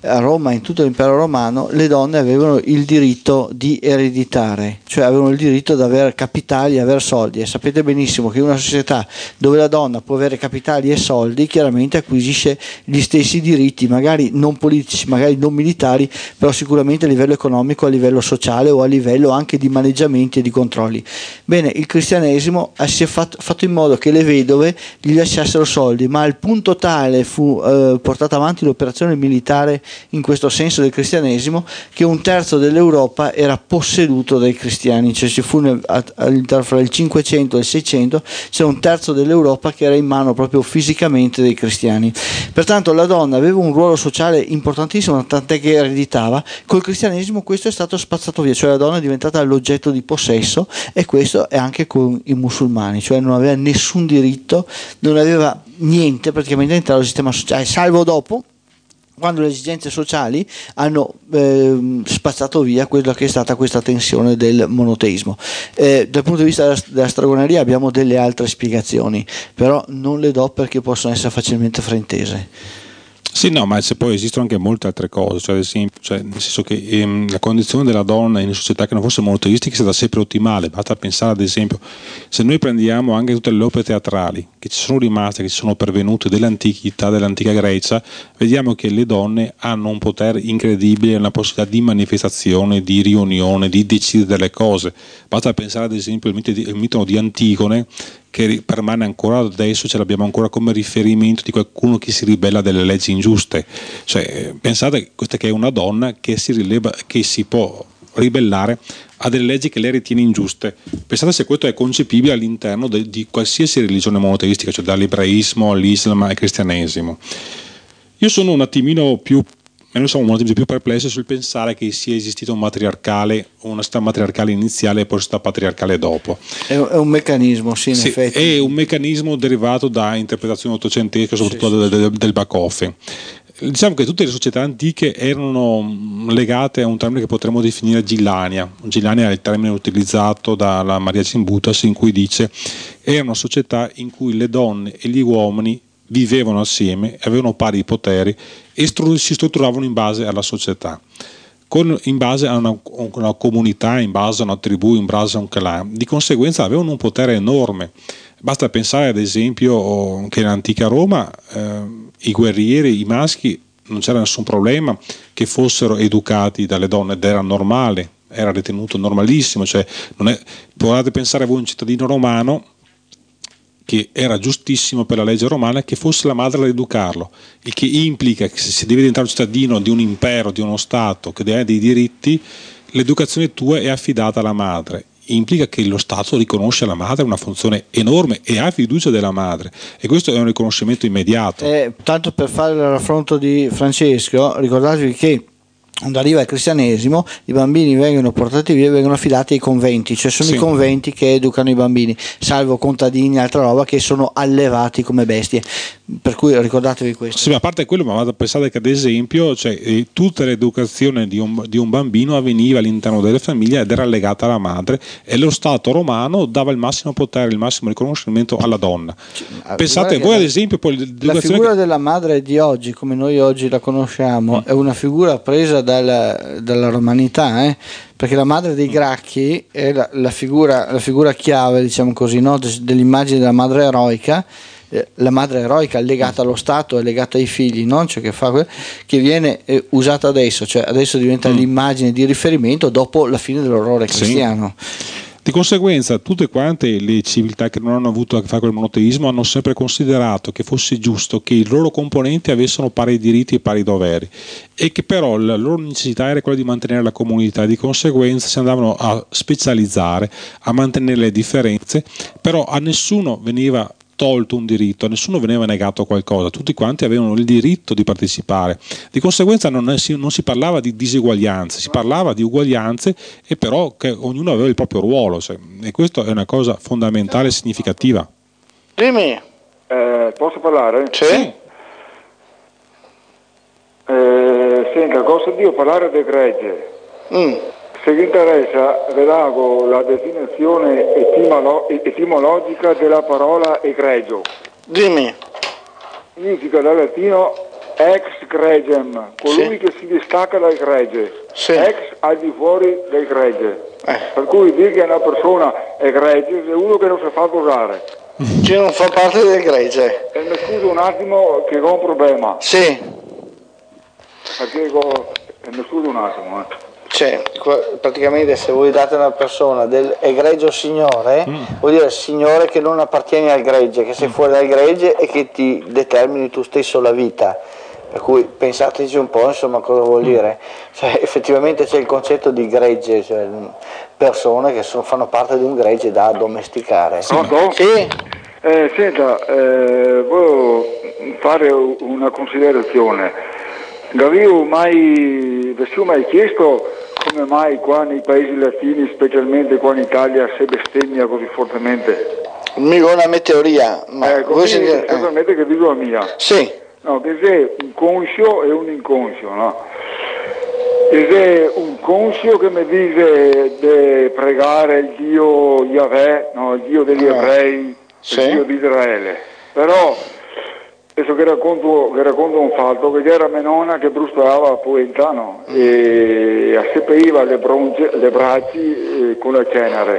in tutto l'impero romano, le donne avevano il diritto di ereditare, cioè avevano il diritto di avere capitali e avere soldi, e sapete benissimo che in una società dove la donna può avere capitali e soldi chiaramente acquisisce gli stessi diritti, magari non politici, magari non militari, però sicuramente a livello economico, a livello sociale o a livello anche di maneggiamenti e di controlli. Bene, il cristianesimo si è fatto in modo che le vedove gli lasciassero soldi, ma al punto tale fu portata avanti l'operazione militare in questo senso del cristianesimo, che un terzo dell'Europa era posseduto dai cristiani, cioè ci fu all'interno fra il 500 e il 600 c'era un terzo dell'Europa che era in mano proprio fisicamente dei cristiani. Pertanto la donna aveva un ruolo sociale importantissimo, tant'è che ereditava. Col cristianesimo questo è stato spazzato via, cioè la donna è diventata l'oggetto di possesso, e questo è anche con i musulmani, cioè non aveva nessun diritto, non aveva niente praticamente all'interno del sistema sociale, salvo dopo quando le esigenze sociali hanno spazzato via quella che è stata questa tensione del monoteismo. Dal punto di vista della stregoneria abbiamo delle altre spiegazioni, però non le do perché possono essere facilmente fraintese. Sì, no, ma se poi esistono anche molte altre cose, cioè, ad esempio, nel senso che la condizione della donna in una società che non fosse monoteistiche è stata sempre ottimale. Basta pensare, ad esempio, se noi prendiamo anche tutte le opere teatrali che ci sono rimaste, che ci sono pervenute dell'antichità, dell'antica Grecia, vediamo che le donne hanno un potere incredibile, una possibilità di manifestazione, di riunione, di decidere delle cose. Basta pensare ad esempio al mito di Antigone, che permane ancora adesso, ce l'abbiamo ancora come riferimento di qualcuno che si ribella a delle leggi ingiuste. Cioè, pensate, questa che è una donna che si può ribellare a delle leggi che lei ritiene ingiuste. Pensate se questo è concepibile all'interno di qualsiasi religione monoteistica, cioè dall'ebraismo all'Islam al cristianesimo. Io sono un attimino più perplesso sul pensare che sia esistito una società matriarcale iniziale e poi una società patriarcale dopo. È un meccanismo, sì, in effetti. È un meccanismo derivato da interpretazioni ottocentesche, soprattutto del Bachofen. Diciamo che tutte le società antiche erano legate a un termine che potremmo definire Gillania. Gillania è il termine utilizzato dalla Maria Gimbutas, in cui dice era una società in cui le donne e gli uomini vivevano assieme, avevano pari poteri e si strutturavano in base alla società, in base a una comunità, in base a una tribù, in base a un clan. Di conseguenza avevano un potere enorme. Basta pensare ad esempio che in antica Roma i guerrieri, i maschi, non c'era nessun problema che fossero educati dalle donne ed era normale, era ritenuto normalissimo. Cioè, potete pensare a voi un cittadino romano che era giustissimo per la legge romana che fosse la madre ad educarlo, il che implica che se si deve diventare un cittadino di un impero, di uno stato che ha dei diritti, l'educazione tua è affidata alla madre. Implica che lo Stato riconosce alla madre una funzione enorme e ha fiducia della madre, e questo è un riconoscimento immediato. Tanto per fare il raffronto di Francesco, ricordatevi che quando arriva il cristianesimo i bambini vengono portati via e vengono affidati ai conventi, cioè sono i conventi che educano i bambini, salvo contadini e altra roba che sono allevati come bestie, per cui ricordatevi questo. Sì, ma a parte quello, ma vado a pensare che ad esempio tutta l'educazione di un bambino avveniva all'interno delle famiglie ed era legata alla madre, e lo Stato romano dava il massimo potere, il massimo riconoscimento alla donna. Pensate voi ad esempio poi la figura della madre di oggi, come noi oggi la conosciamo, è una figura presa dalla romanità, perché la madre dei Gracchi è la figura chiave, diciamo così, no? Dell'immagine della madre eroica. La madre eroica legata allo Stato e legata ai figli, non ciò che viene usata adesso, cioè adesso diventa l'immagine di riferimento dopo la fine dell'orrore cristiano. Di conseguenza tutte quante le civiltà che non hanno avuto a che fare con il monoteismo hanno sempre considerato che fosse giusto che i loro componenti avessero pari diritti e pari doveri, e che però la loro necessità era quella di mantenere la comunità. Di conseguenza si andavano a specializzare, a mantenere le differenze, però a nessuno veniva tolto un diritto, a nessuno veniva negato qualcosa, tutti quanti avevano il diritto di partecipare. Di conseguenza non si parlava di diseguaglianze, si parlava di uguaglianze, e però che ognuno aveva il proprio ruolo, e questo è una cosa fondamentale e significativa. Dimmi. Posso parlare? Sì. Senta, cosa devo parlare del gregge? Se vi interessa, vi dago la definizione etimologica della parola egregio. Dimmi. Significa dal latino ex gregem, colui che si distacca dal gregge, ex al di fuori del gregge. Per cui dire che una persona è gregge è uno che non si fa posare. Che non fa parte del gregge. Mi scuso un attimo che ho un problema. Sì. Perché mi scuso un attimo. Cioè, praticamente se voi date a una persona del egregio signore, vuol dire signore che non appartiene al gregge, che sei fuori dal gregge e che ti determini tu stesso la vita. Per cui pensateci un po', insomma, cosa vuol dire. Cioè, effettivamente c'è il concetto di gregge, cioè persone che fanno parte di un gregge da addomesticare. Sì. Senta, volevo fare una considerazione. Vi ho mai chiesto come mai qua nei paesi latini, specialmente qua in Italia, si bestemmia così fortemente? Mica una meteoria, ma voi certamente che dico la mia. Sì. No, che c'è un conscio e un inconscio, no? Che c'è un conscio che mi dice di pregare il Dio Yahweh, no? Il Dio degli ebrei, il Dio di Israele. Però adesso che racconto un fatto, che era mia nonna che brustolava a poeta, no? E assepeiva le braccia con la cenere.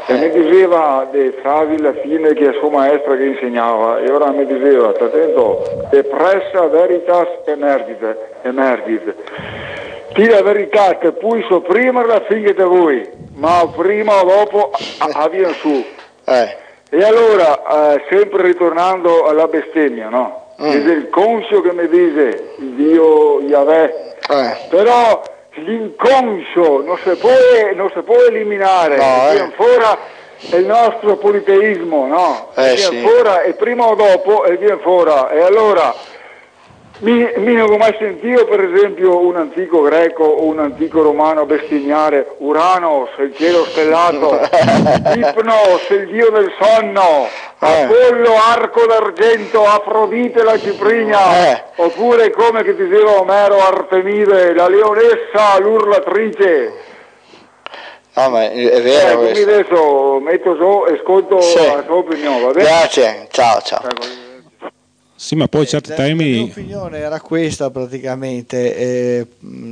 e mi diceva delle frasi latine che è sua maestra che insegnava, e ora mi diceva, sta attento, de pressa veritas emergit. Ti la verità che puoi sopprimerla finché da voi, ma prima o dopo avviene su. E allora, sempre ritornando alla bestemmia, no? È il conscio che mi dice, Dio Yahweh, però l'inconscio non si può eliminare, viene fuori il nostro politeismo, no? Viene fuori, e prima o dopo viene fuori, e allora mi non ho mai sentito per esempio un antico greco o un antico romano bestemmiare Uranos, il cielo stellato, Ipnos, il dio del sonno, Apollo, arco d'argento, Afrodite, la ciprina, oppure come che diceva Omero, Artemide, la leonessa, l'urlatrice. Ma è vero Quindi adesso metto su e ascolto la sua opinione, va bene? Grazie, ciao. Sì, ma poi certi temi. La mia opinione era questa praticamente.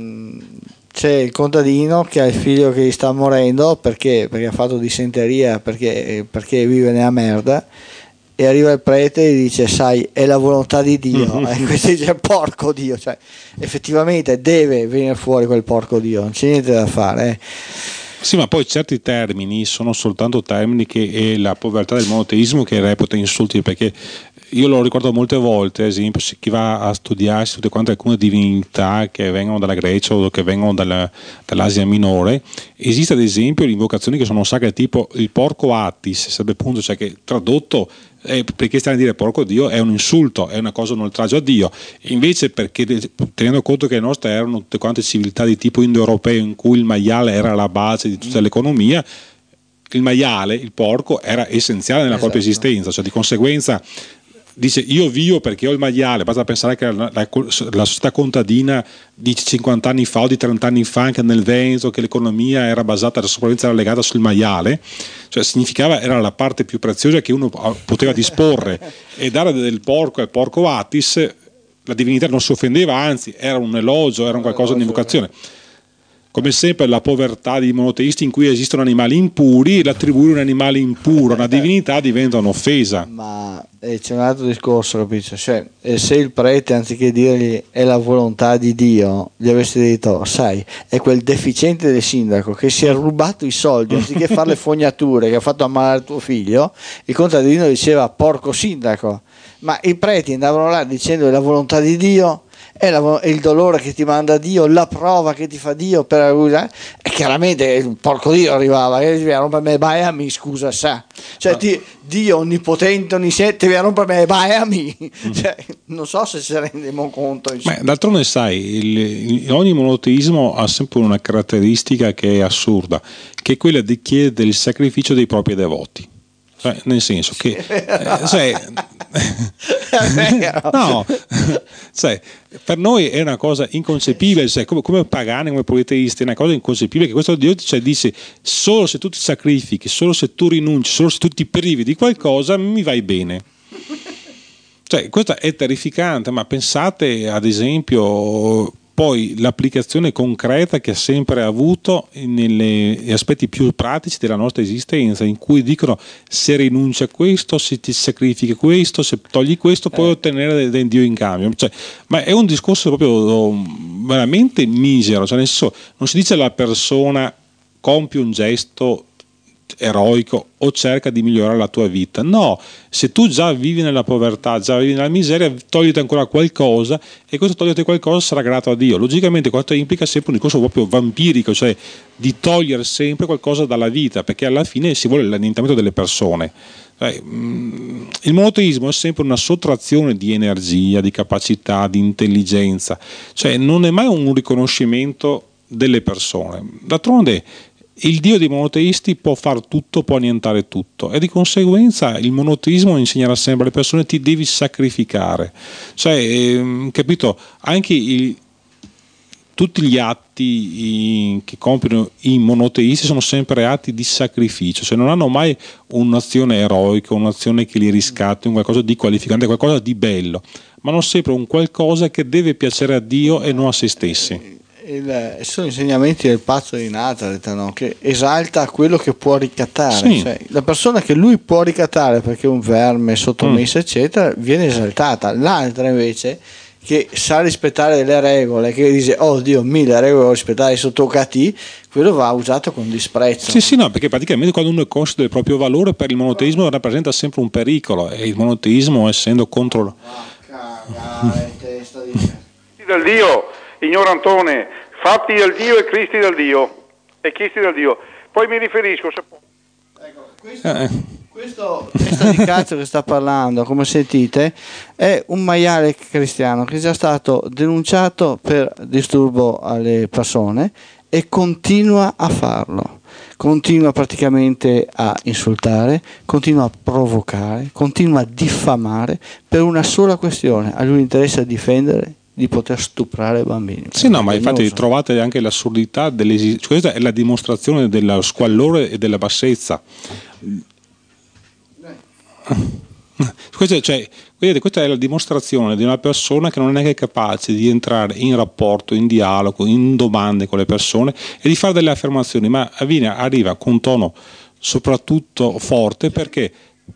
C'è il contadino che ha il figlio che gli sta morendo perché ha fatto dissenteria, perché vive nella merda, e arriva il prete e gli dice: sai, è la volontà di Dio. E questo dice: porco Dio, cioè effettivamente deve venire fuori quel porco Dio, non c'è niente da fare. Sì, ma poi certi termini sono soltanto termini che è la povertà del monoteismo che reputa insulti, perché io lo ricordo molte volte, ad esempio, se chi va a studiarsi tutte quante alcune divinità che vengono dalla Grecia o che vengono dall'Asia minore, esiste ad esempio invocazioni che sono sacre, tipo il porco Attis, sarebbe appunto, cioè che tradotto, perché stiamo a dire porco Dio è un insulto, è una cosa, un oltraggio a Dio. Invece, perché tenendo conto che le nostre erano tutte quante civiltà di tipo indoeuropeo in cui il maiale era la base di tutta l'economia, il maiale, il porco, era essenziale nella propria esistenza, cioè di conseguenza dice: io vivo perché ho il maiale. Basta pensare che la società contadina di 50 anni fa o di 30 anni fa, anche nel Veneto, che l'economia era basata, la sopravvivenza era legata sul maiale, cioè significava, era la parte più preziosa che uno poteva disporre, e dare del porco al porco Attis, la divinità non si offendeva, anzi era un elogio, era un qualcosa di invocazione. Come sempre la povertà di monoteisti in cui esistono animali impuri, l'attribuire un animale impuro a una divinità diventa un'offesa. Ma c'è un altro discorso, capisci? Cioè, se il prete, anziché dirgli è la volontà di Dio, gli avesse detto: sai, è quel deficiente del sindaco che si è rubato i soldi, anziché fare le fognature che ha fatto ammalare tuo figlio, il contadino diceva: porco sindaco. Ma i preti andavano là dicendo: è la volontà di Dio, è il dolore che ti manda Dio, la prova che ti fa Dio per usare. E chiaramente il porco Dio arrivava e diceva: rompermi le baie a me, scusa, sa, cioè Dio onnipotente, onnisciente, devi rompermi le baie a me. Cioè, non so se ci rendiamo conto. Ma d'altronde sai, ogni monoteismo ha sempre una caratteristica che è assurda, che è quella di chiedere il sacrificio dei propri devoti. Nel senso che no, per noi è una cosa inconcepibile, come pagani, come politeisti, è una cosa inconcepibile che questo Dio dice: solo se tu ti sacrifichi, solo se tu rinunci, solo se tu ti privi di qualcosa mi vai bene. Questo è terrificante. Ma pensate ad esempio poi l'applicazione concreta che ha sempre avuto negli aspetti più pratici della nostra esistenza, in cui dicono: se rinunci a questo, se ti sacrifichi questo, se togli questo, puoi ottenere del Dio in cambio. Ma è un discorso proprio veramente misero, nel senso, non si dice alla persona: compi un gesto eroico o cerca di migliorare la tua vita. No, se tu già vivi nella povertà, già vivi nella miseria, togliti ancora qualcosa, e questo toglierti qualcosa sarà grato a Dio. Logicamente questo implica sempre un discorso proprio vampirico, cioè di togliere sempre qualcosa dalla vita, perché alla fine si vuole l'annientamento delle persone. Il monoteismo è sempre una sottrazione di energia, di capacità, di intelligenza, cioè non è mai un riconoscimento delle persone. D'altronde il Dio dei monoteisti può far tutto, può annientare tutto, e di conseguenza il monoteismo insegnerà sempre alle persone: ti devi sacrificare. Capito? Anche tutti gli atti che compiono i monoteisti sono sempre atti di sacrificio, cioè non hanno mai un'azione eroica, un'azione che li riscatti, un qualcosa di qualificante, qualcosa di bello, ma hanno sempre un qualcosa che deve piacere a Dio e non a se stessi. sono insegnamenti del pazzo di Nazareth, no? Che esalta quello che può ricattare, Sì. cioè, la persona che lui può ricattare perché è un verme sottomesso eccetera viene esaltata, l'altra invece che sa rispettare le regole, che dice oh Dio 1000 regole devo rispettare sotto cati, quello va usato con disprezzo. Sì, no, perché praticamente quando uno è conscio del proprio valore, per il monoteismo rappresenta sempre un pericolo, e il monoteismo, essendo contro Testa di... Dal Dio, ignorantone, fatti dal Dio e Cristi dal Dio, e Cristi dal Dio. Poi mi riferisco, se Questo testa di cazzo che sta parlando, come sentite, è un maiale cristiano che è già stato denunciato per disturbo alle persone e continua a farlo, continua praticamente a insultare, continua a provocare, continua a diffamare per una sola questione: a lui interessa difendere di poter stuprare bambini. Sì, no, ma infatti trovate anche l'assurdità questa è la dimostrazione dello squallore e della bassezza. Questa è la dimostrazione di una persona che non è neanche capace di entrare in rapporto, in dialogo, in domande con le persone e di fare delle affermazioni, ma arriva con un tono soprattutto forte perché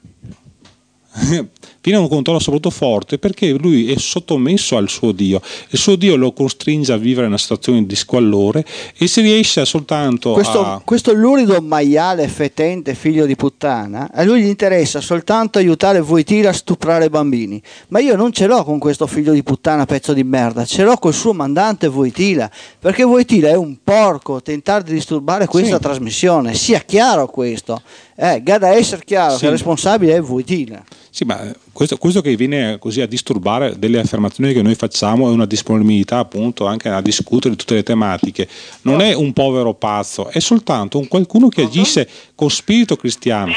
lui è sottomesso al suo Dio, il suo Dio lo costringe a vivere una situazione di squallore e si riesce soltanto questo lurido maiale fetente figlio di puttana, a lui gli interessa soltanto aiutare Wojtyla a stuprare bambini, ma io non ce l'ho con questo figlio di puttana pezzo di merda, ce l'ho col suo mandante Wojtyla, perché Wojtyla è un porco. Tentare di disturbare questa trasmissione, sia chiaro questo, da essere chiaro che il responsabile è Wojtyla. Sì, ma questo che viene così a disturbare delle affermazioni che noi facciamo è una disponibilità appunto anche a discutere di tutte le tematiche. Non è un povero pazzo, è soltanto un qualcuno che agisce con spirito cristiano.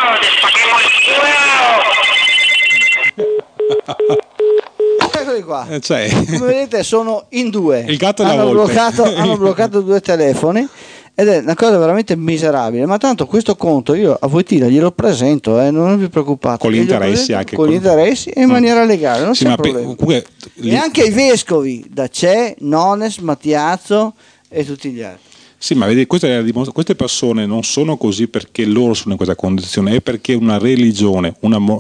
Eccoli qua. Cioè, come vedete sono in due. Il gatto e la hanno volpe. hanno bloccato 2 telefoni. Ed è una cosa veramente miserabile, ma tanto questo conto io a Wojtyla glielo presento, non vi preoccupate. Con gli interessi anche. Con gli interessi e in maniera legale, non c'è problema. Lì... E anche i vescovi, da C'è, Nones, Mattiazzo e tutti gli altri. Sì, ma vedi, queste persone non sono così perché loro sono in questa condizione, è perché una religione,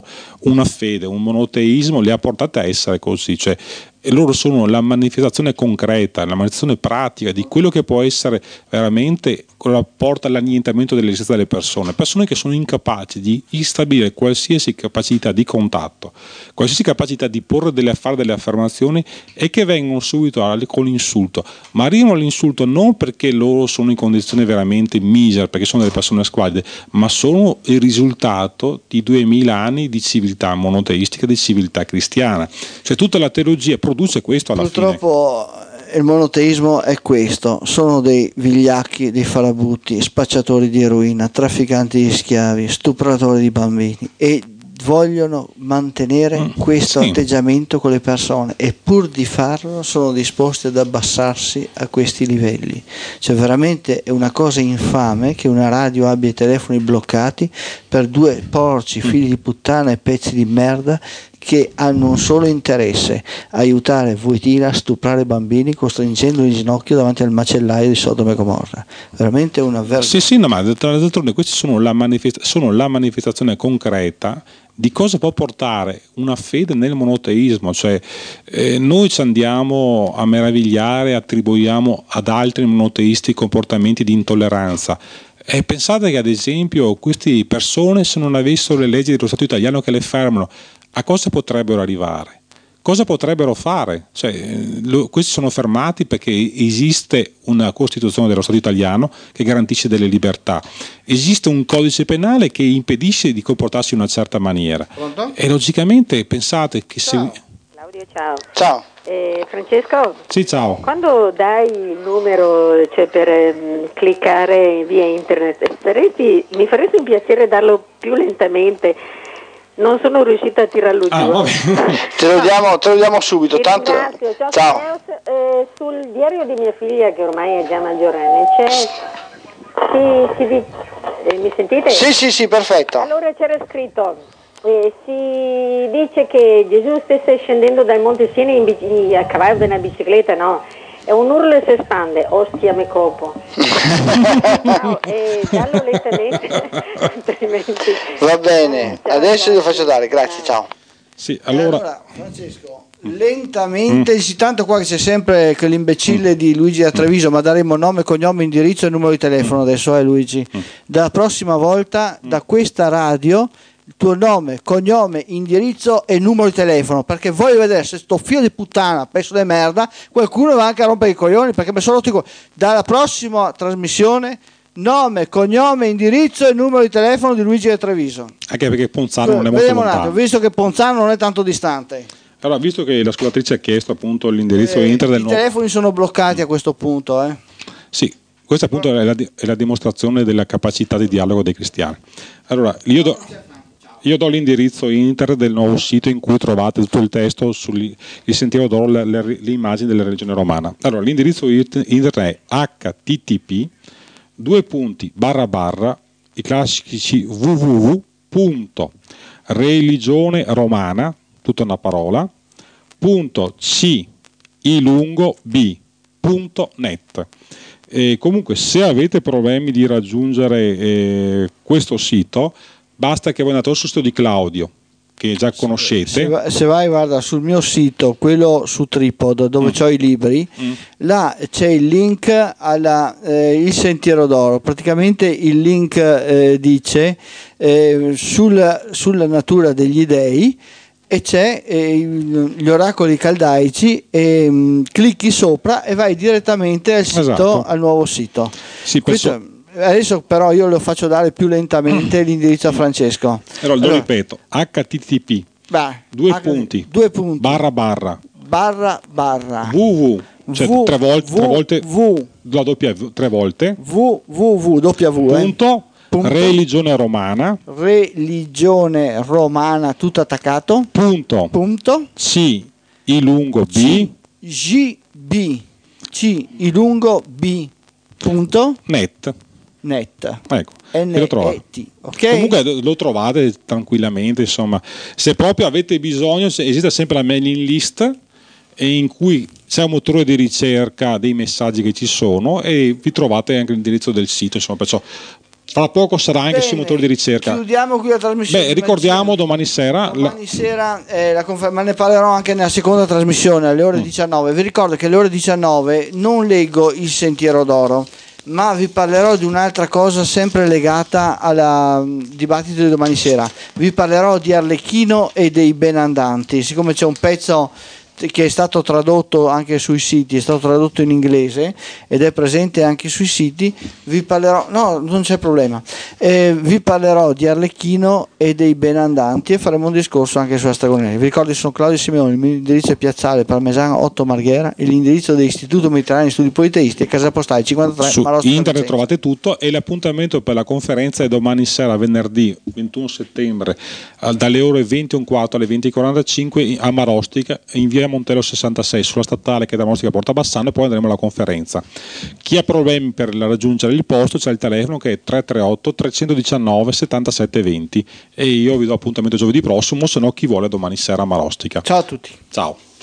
una fede, un monoteismo li ha portate a essere così, cioè, e loro sono la manifestazione concreta, la manifestazione pratica di quello che può essere veramente porta all'annientamento dell'esistenza delle persone che sono incapaci di stabilire qualsiasi capacità di contatto, qualsiasi capacità di fare delle affermazioni e che vengono subito con l'insulto, ma arrivano all'insulto non perché loro sono in condizioni veramente misere, perché sono delle persone squallide, ma sono il risultato di 2000 anni di civiltà monoteistica, di civiltà cristiana, cioè tutta la teologia produce questo alla fine. Purtroppo il monoteismo è questo, sono dei vigliacchi, dei farabutti, spacciatori di eroina, trafficanti di schiavi, stupratori di bambini e vogliono mantenere questo atteggiamento con le persone e pur di farlo sono disposti ad abbassarsi a questi livelli. Cioè veramente è una cosa infame che una radio abbia i telefoni bloccati per 2 porci figli di puttana e pezzi di merda che hanno un solo interesse: aiutare Wojtyla a stuprare bambini costringendoli in ginocchio davanti al macellaio di Sodoma e Gomorra. Veramente una vergogna. Sì, no, ma d'altronde questi sono la manifestazione concreta di cosa può portare una fede nel monoteismo, cioè noi ci andiamo a meravigliare, attribuiamo ad altri monoteisti comportamenti di intolleranza. E pensate che ad esempio queste persone, se non avessero le leggi dello Stato italiano che le fermano, a cosa potrebbero arrivare? Cosa potrebbero fare? Questi sono fermati perché esiste una Costituzione dello Stato italiano che garantisce delle libertà, esiste un codice penale che impedisce di comportarsi in una certa maniera. Pronto? E logicamente pensate che se... Claudio, ciao. Ciao. Francesco? Sì, ciao. Quando dai il numero per cliccare via internet, mi faresti un piacere darlo più lentamente? Non sono riuscita a tirarlo giù. Te lo diamo subito. Tanto... Ciao. Sul diario di mia figlia, che ormai è già maggiorenne, mi sentite? Sì, perfetto. Allora c'era scritto, si dice che Gesù stesse scendendo dal Monte Sinai a cavallo di una bicicletta, no? È un urlo e si espande, ostia me copo. No, dallo lentamente, altrimenti... Va bene, Ciao, adesso ciao. lo faccio dare, grazie, ciao. Sì, Allora, Francesco, lentamente, tanto qua che c'è sempre quell'imbecille di Luigi da Treviso, ma daremo nome, cognome, indirizzo e numero di telefono adesso, Luigi. Dalla prossima volta, da questa radio, il tuo nome, cognome, indirizzo e numero di telefono, perché voglio vedere se sto figlio di puttana, pezzo di merda, qualcuno va anche a rompere i coglioni, perché mi sono rotto i coglioni. Dalla prossima trasmissione, nome, cognome, indirizzo e numero di telefono di Luigi da Treviso. Anche perché Ponzano non è molto Vediamo un lontano. attimo, visto che Ponzano non è tanto distante. Allora, visto che l'ascoltatrice ha chiesto appunto l'indirizzo inter del I telefoni sono bloccati a questo punto. Sì, questa appunto è la dimostrazione della capacità di dialogo dei cristiani. Allora, io do l'indirizzo inter del nuovo sito in cui trovate tutto il testo sul Sentiero d'Oro, le immagini della religione romana. Allora, l'indirizzo inter è http i classici www.religioneromana, tutta una parola, .cilungob.net. Comunque, se avete problemi di raggiungere questo sito, basta che voi andate sul sito di Claudio, che già conoscete. Se vai, guarda, sul mio sito, quello su Tripod, dove ho i libri, là c'è il link il Sentiero d'Oro. Praticamente il link dice sulla natura degli dei, e c'è gli oracoli caldaici, e clicchi sopra e vai direttamente al sito, Esatto. al nuovo sito. Sì, Adesso però io lo faccio dare più lentamente l'indirizzo a Francesco. Allora, lo ripeto, http due punti barra www, cioè tre volte la W, tre volte religione romana tutto attaccato punto cilungo net. Ecco, lo trovate. Okay? Comunque lo trovate tranquillamente, insomma. Se proprio avete bisogno, esiste sempre la mailing list in cui c'è un motore di ricerca dei messaggi che ci sono, e vi trovate anche l'indirizzo del sito, insomma, perciò fra poco sarà anche sul motore di ricerca. Chiudiamo qui la trasmissione. Ricordiamo domani sera ma ne parlerò anche nella seconda trasmissione alle ore 19. Vi ricordo che alle ore 19 non leggo il Sentiero d'Oro, ma vi parlerò di un'altra cosa sempre legata al dibattito di domani sera. Vi parlerò di Arlecchino e dei benandanti. Siccome c'è un pezzo che è stato tradotto anche sui siti, è stato tradotto in inglese ed è presente anche sui siti, vi parlerò, no, non c'è problema, vi parlerò di Arlecchino e dei benandanti, e faremo un discorso anche sulla Stregoneria. Vi ricordo che sono Claudio Simeoni, il mio indirizzo è Piazzale Parmesano 8 Marghera, e l'indirizzo dell'Istituto Mediterraneo di Studi Politeisti è Casa Postale 53 su Marosca internet. Trovate tutto, e l'appuntamento per la conferenza è domani sera, venerdì 21 settembre, dalle ore 20:15 alle 20:45 a Marostica, in via Montello 66, sulla statale che è da Marostica a Porta Bassano, e poi andremo alla conferenza. Chi ha problemi per raggiungere il posto, c'è il telefono che è 338 319 77 20, e io vi do appuntamento giovedì prossimo, se no chi vuole domani sera a Marostica. Ciao a tutti. Ciao.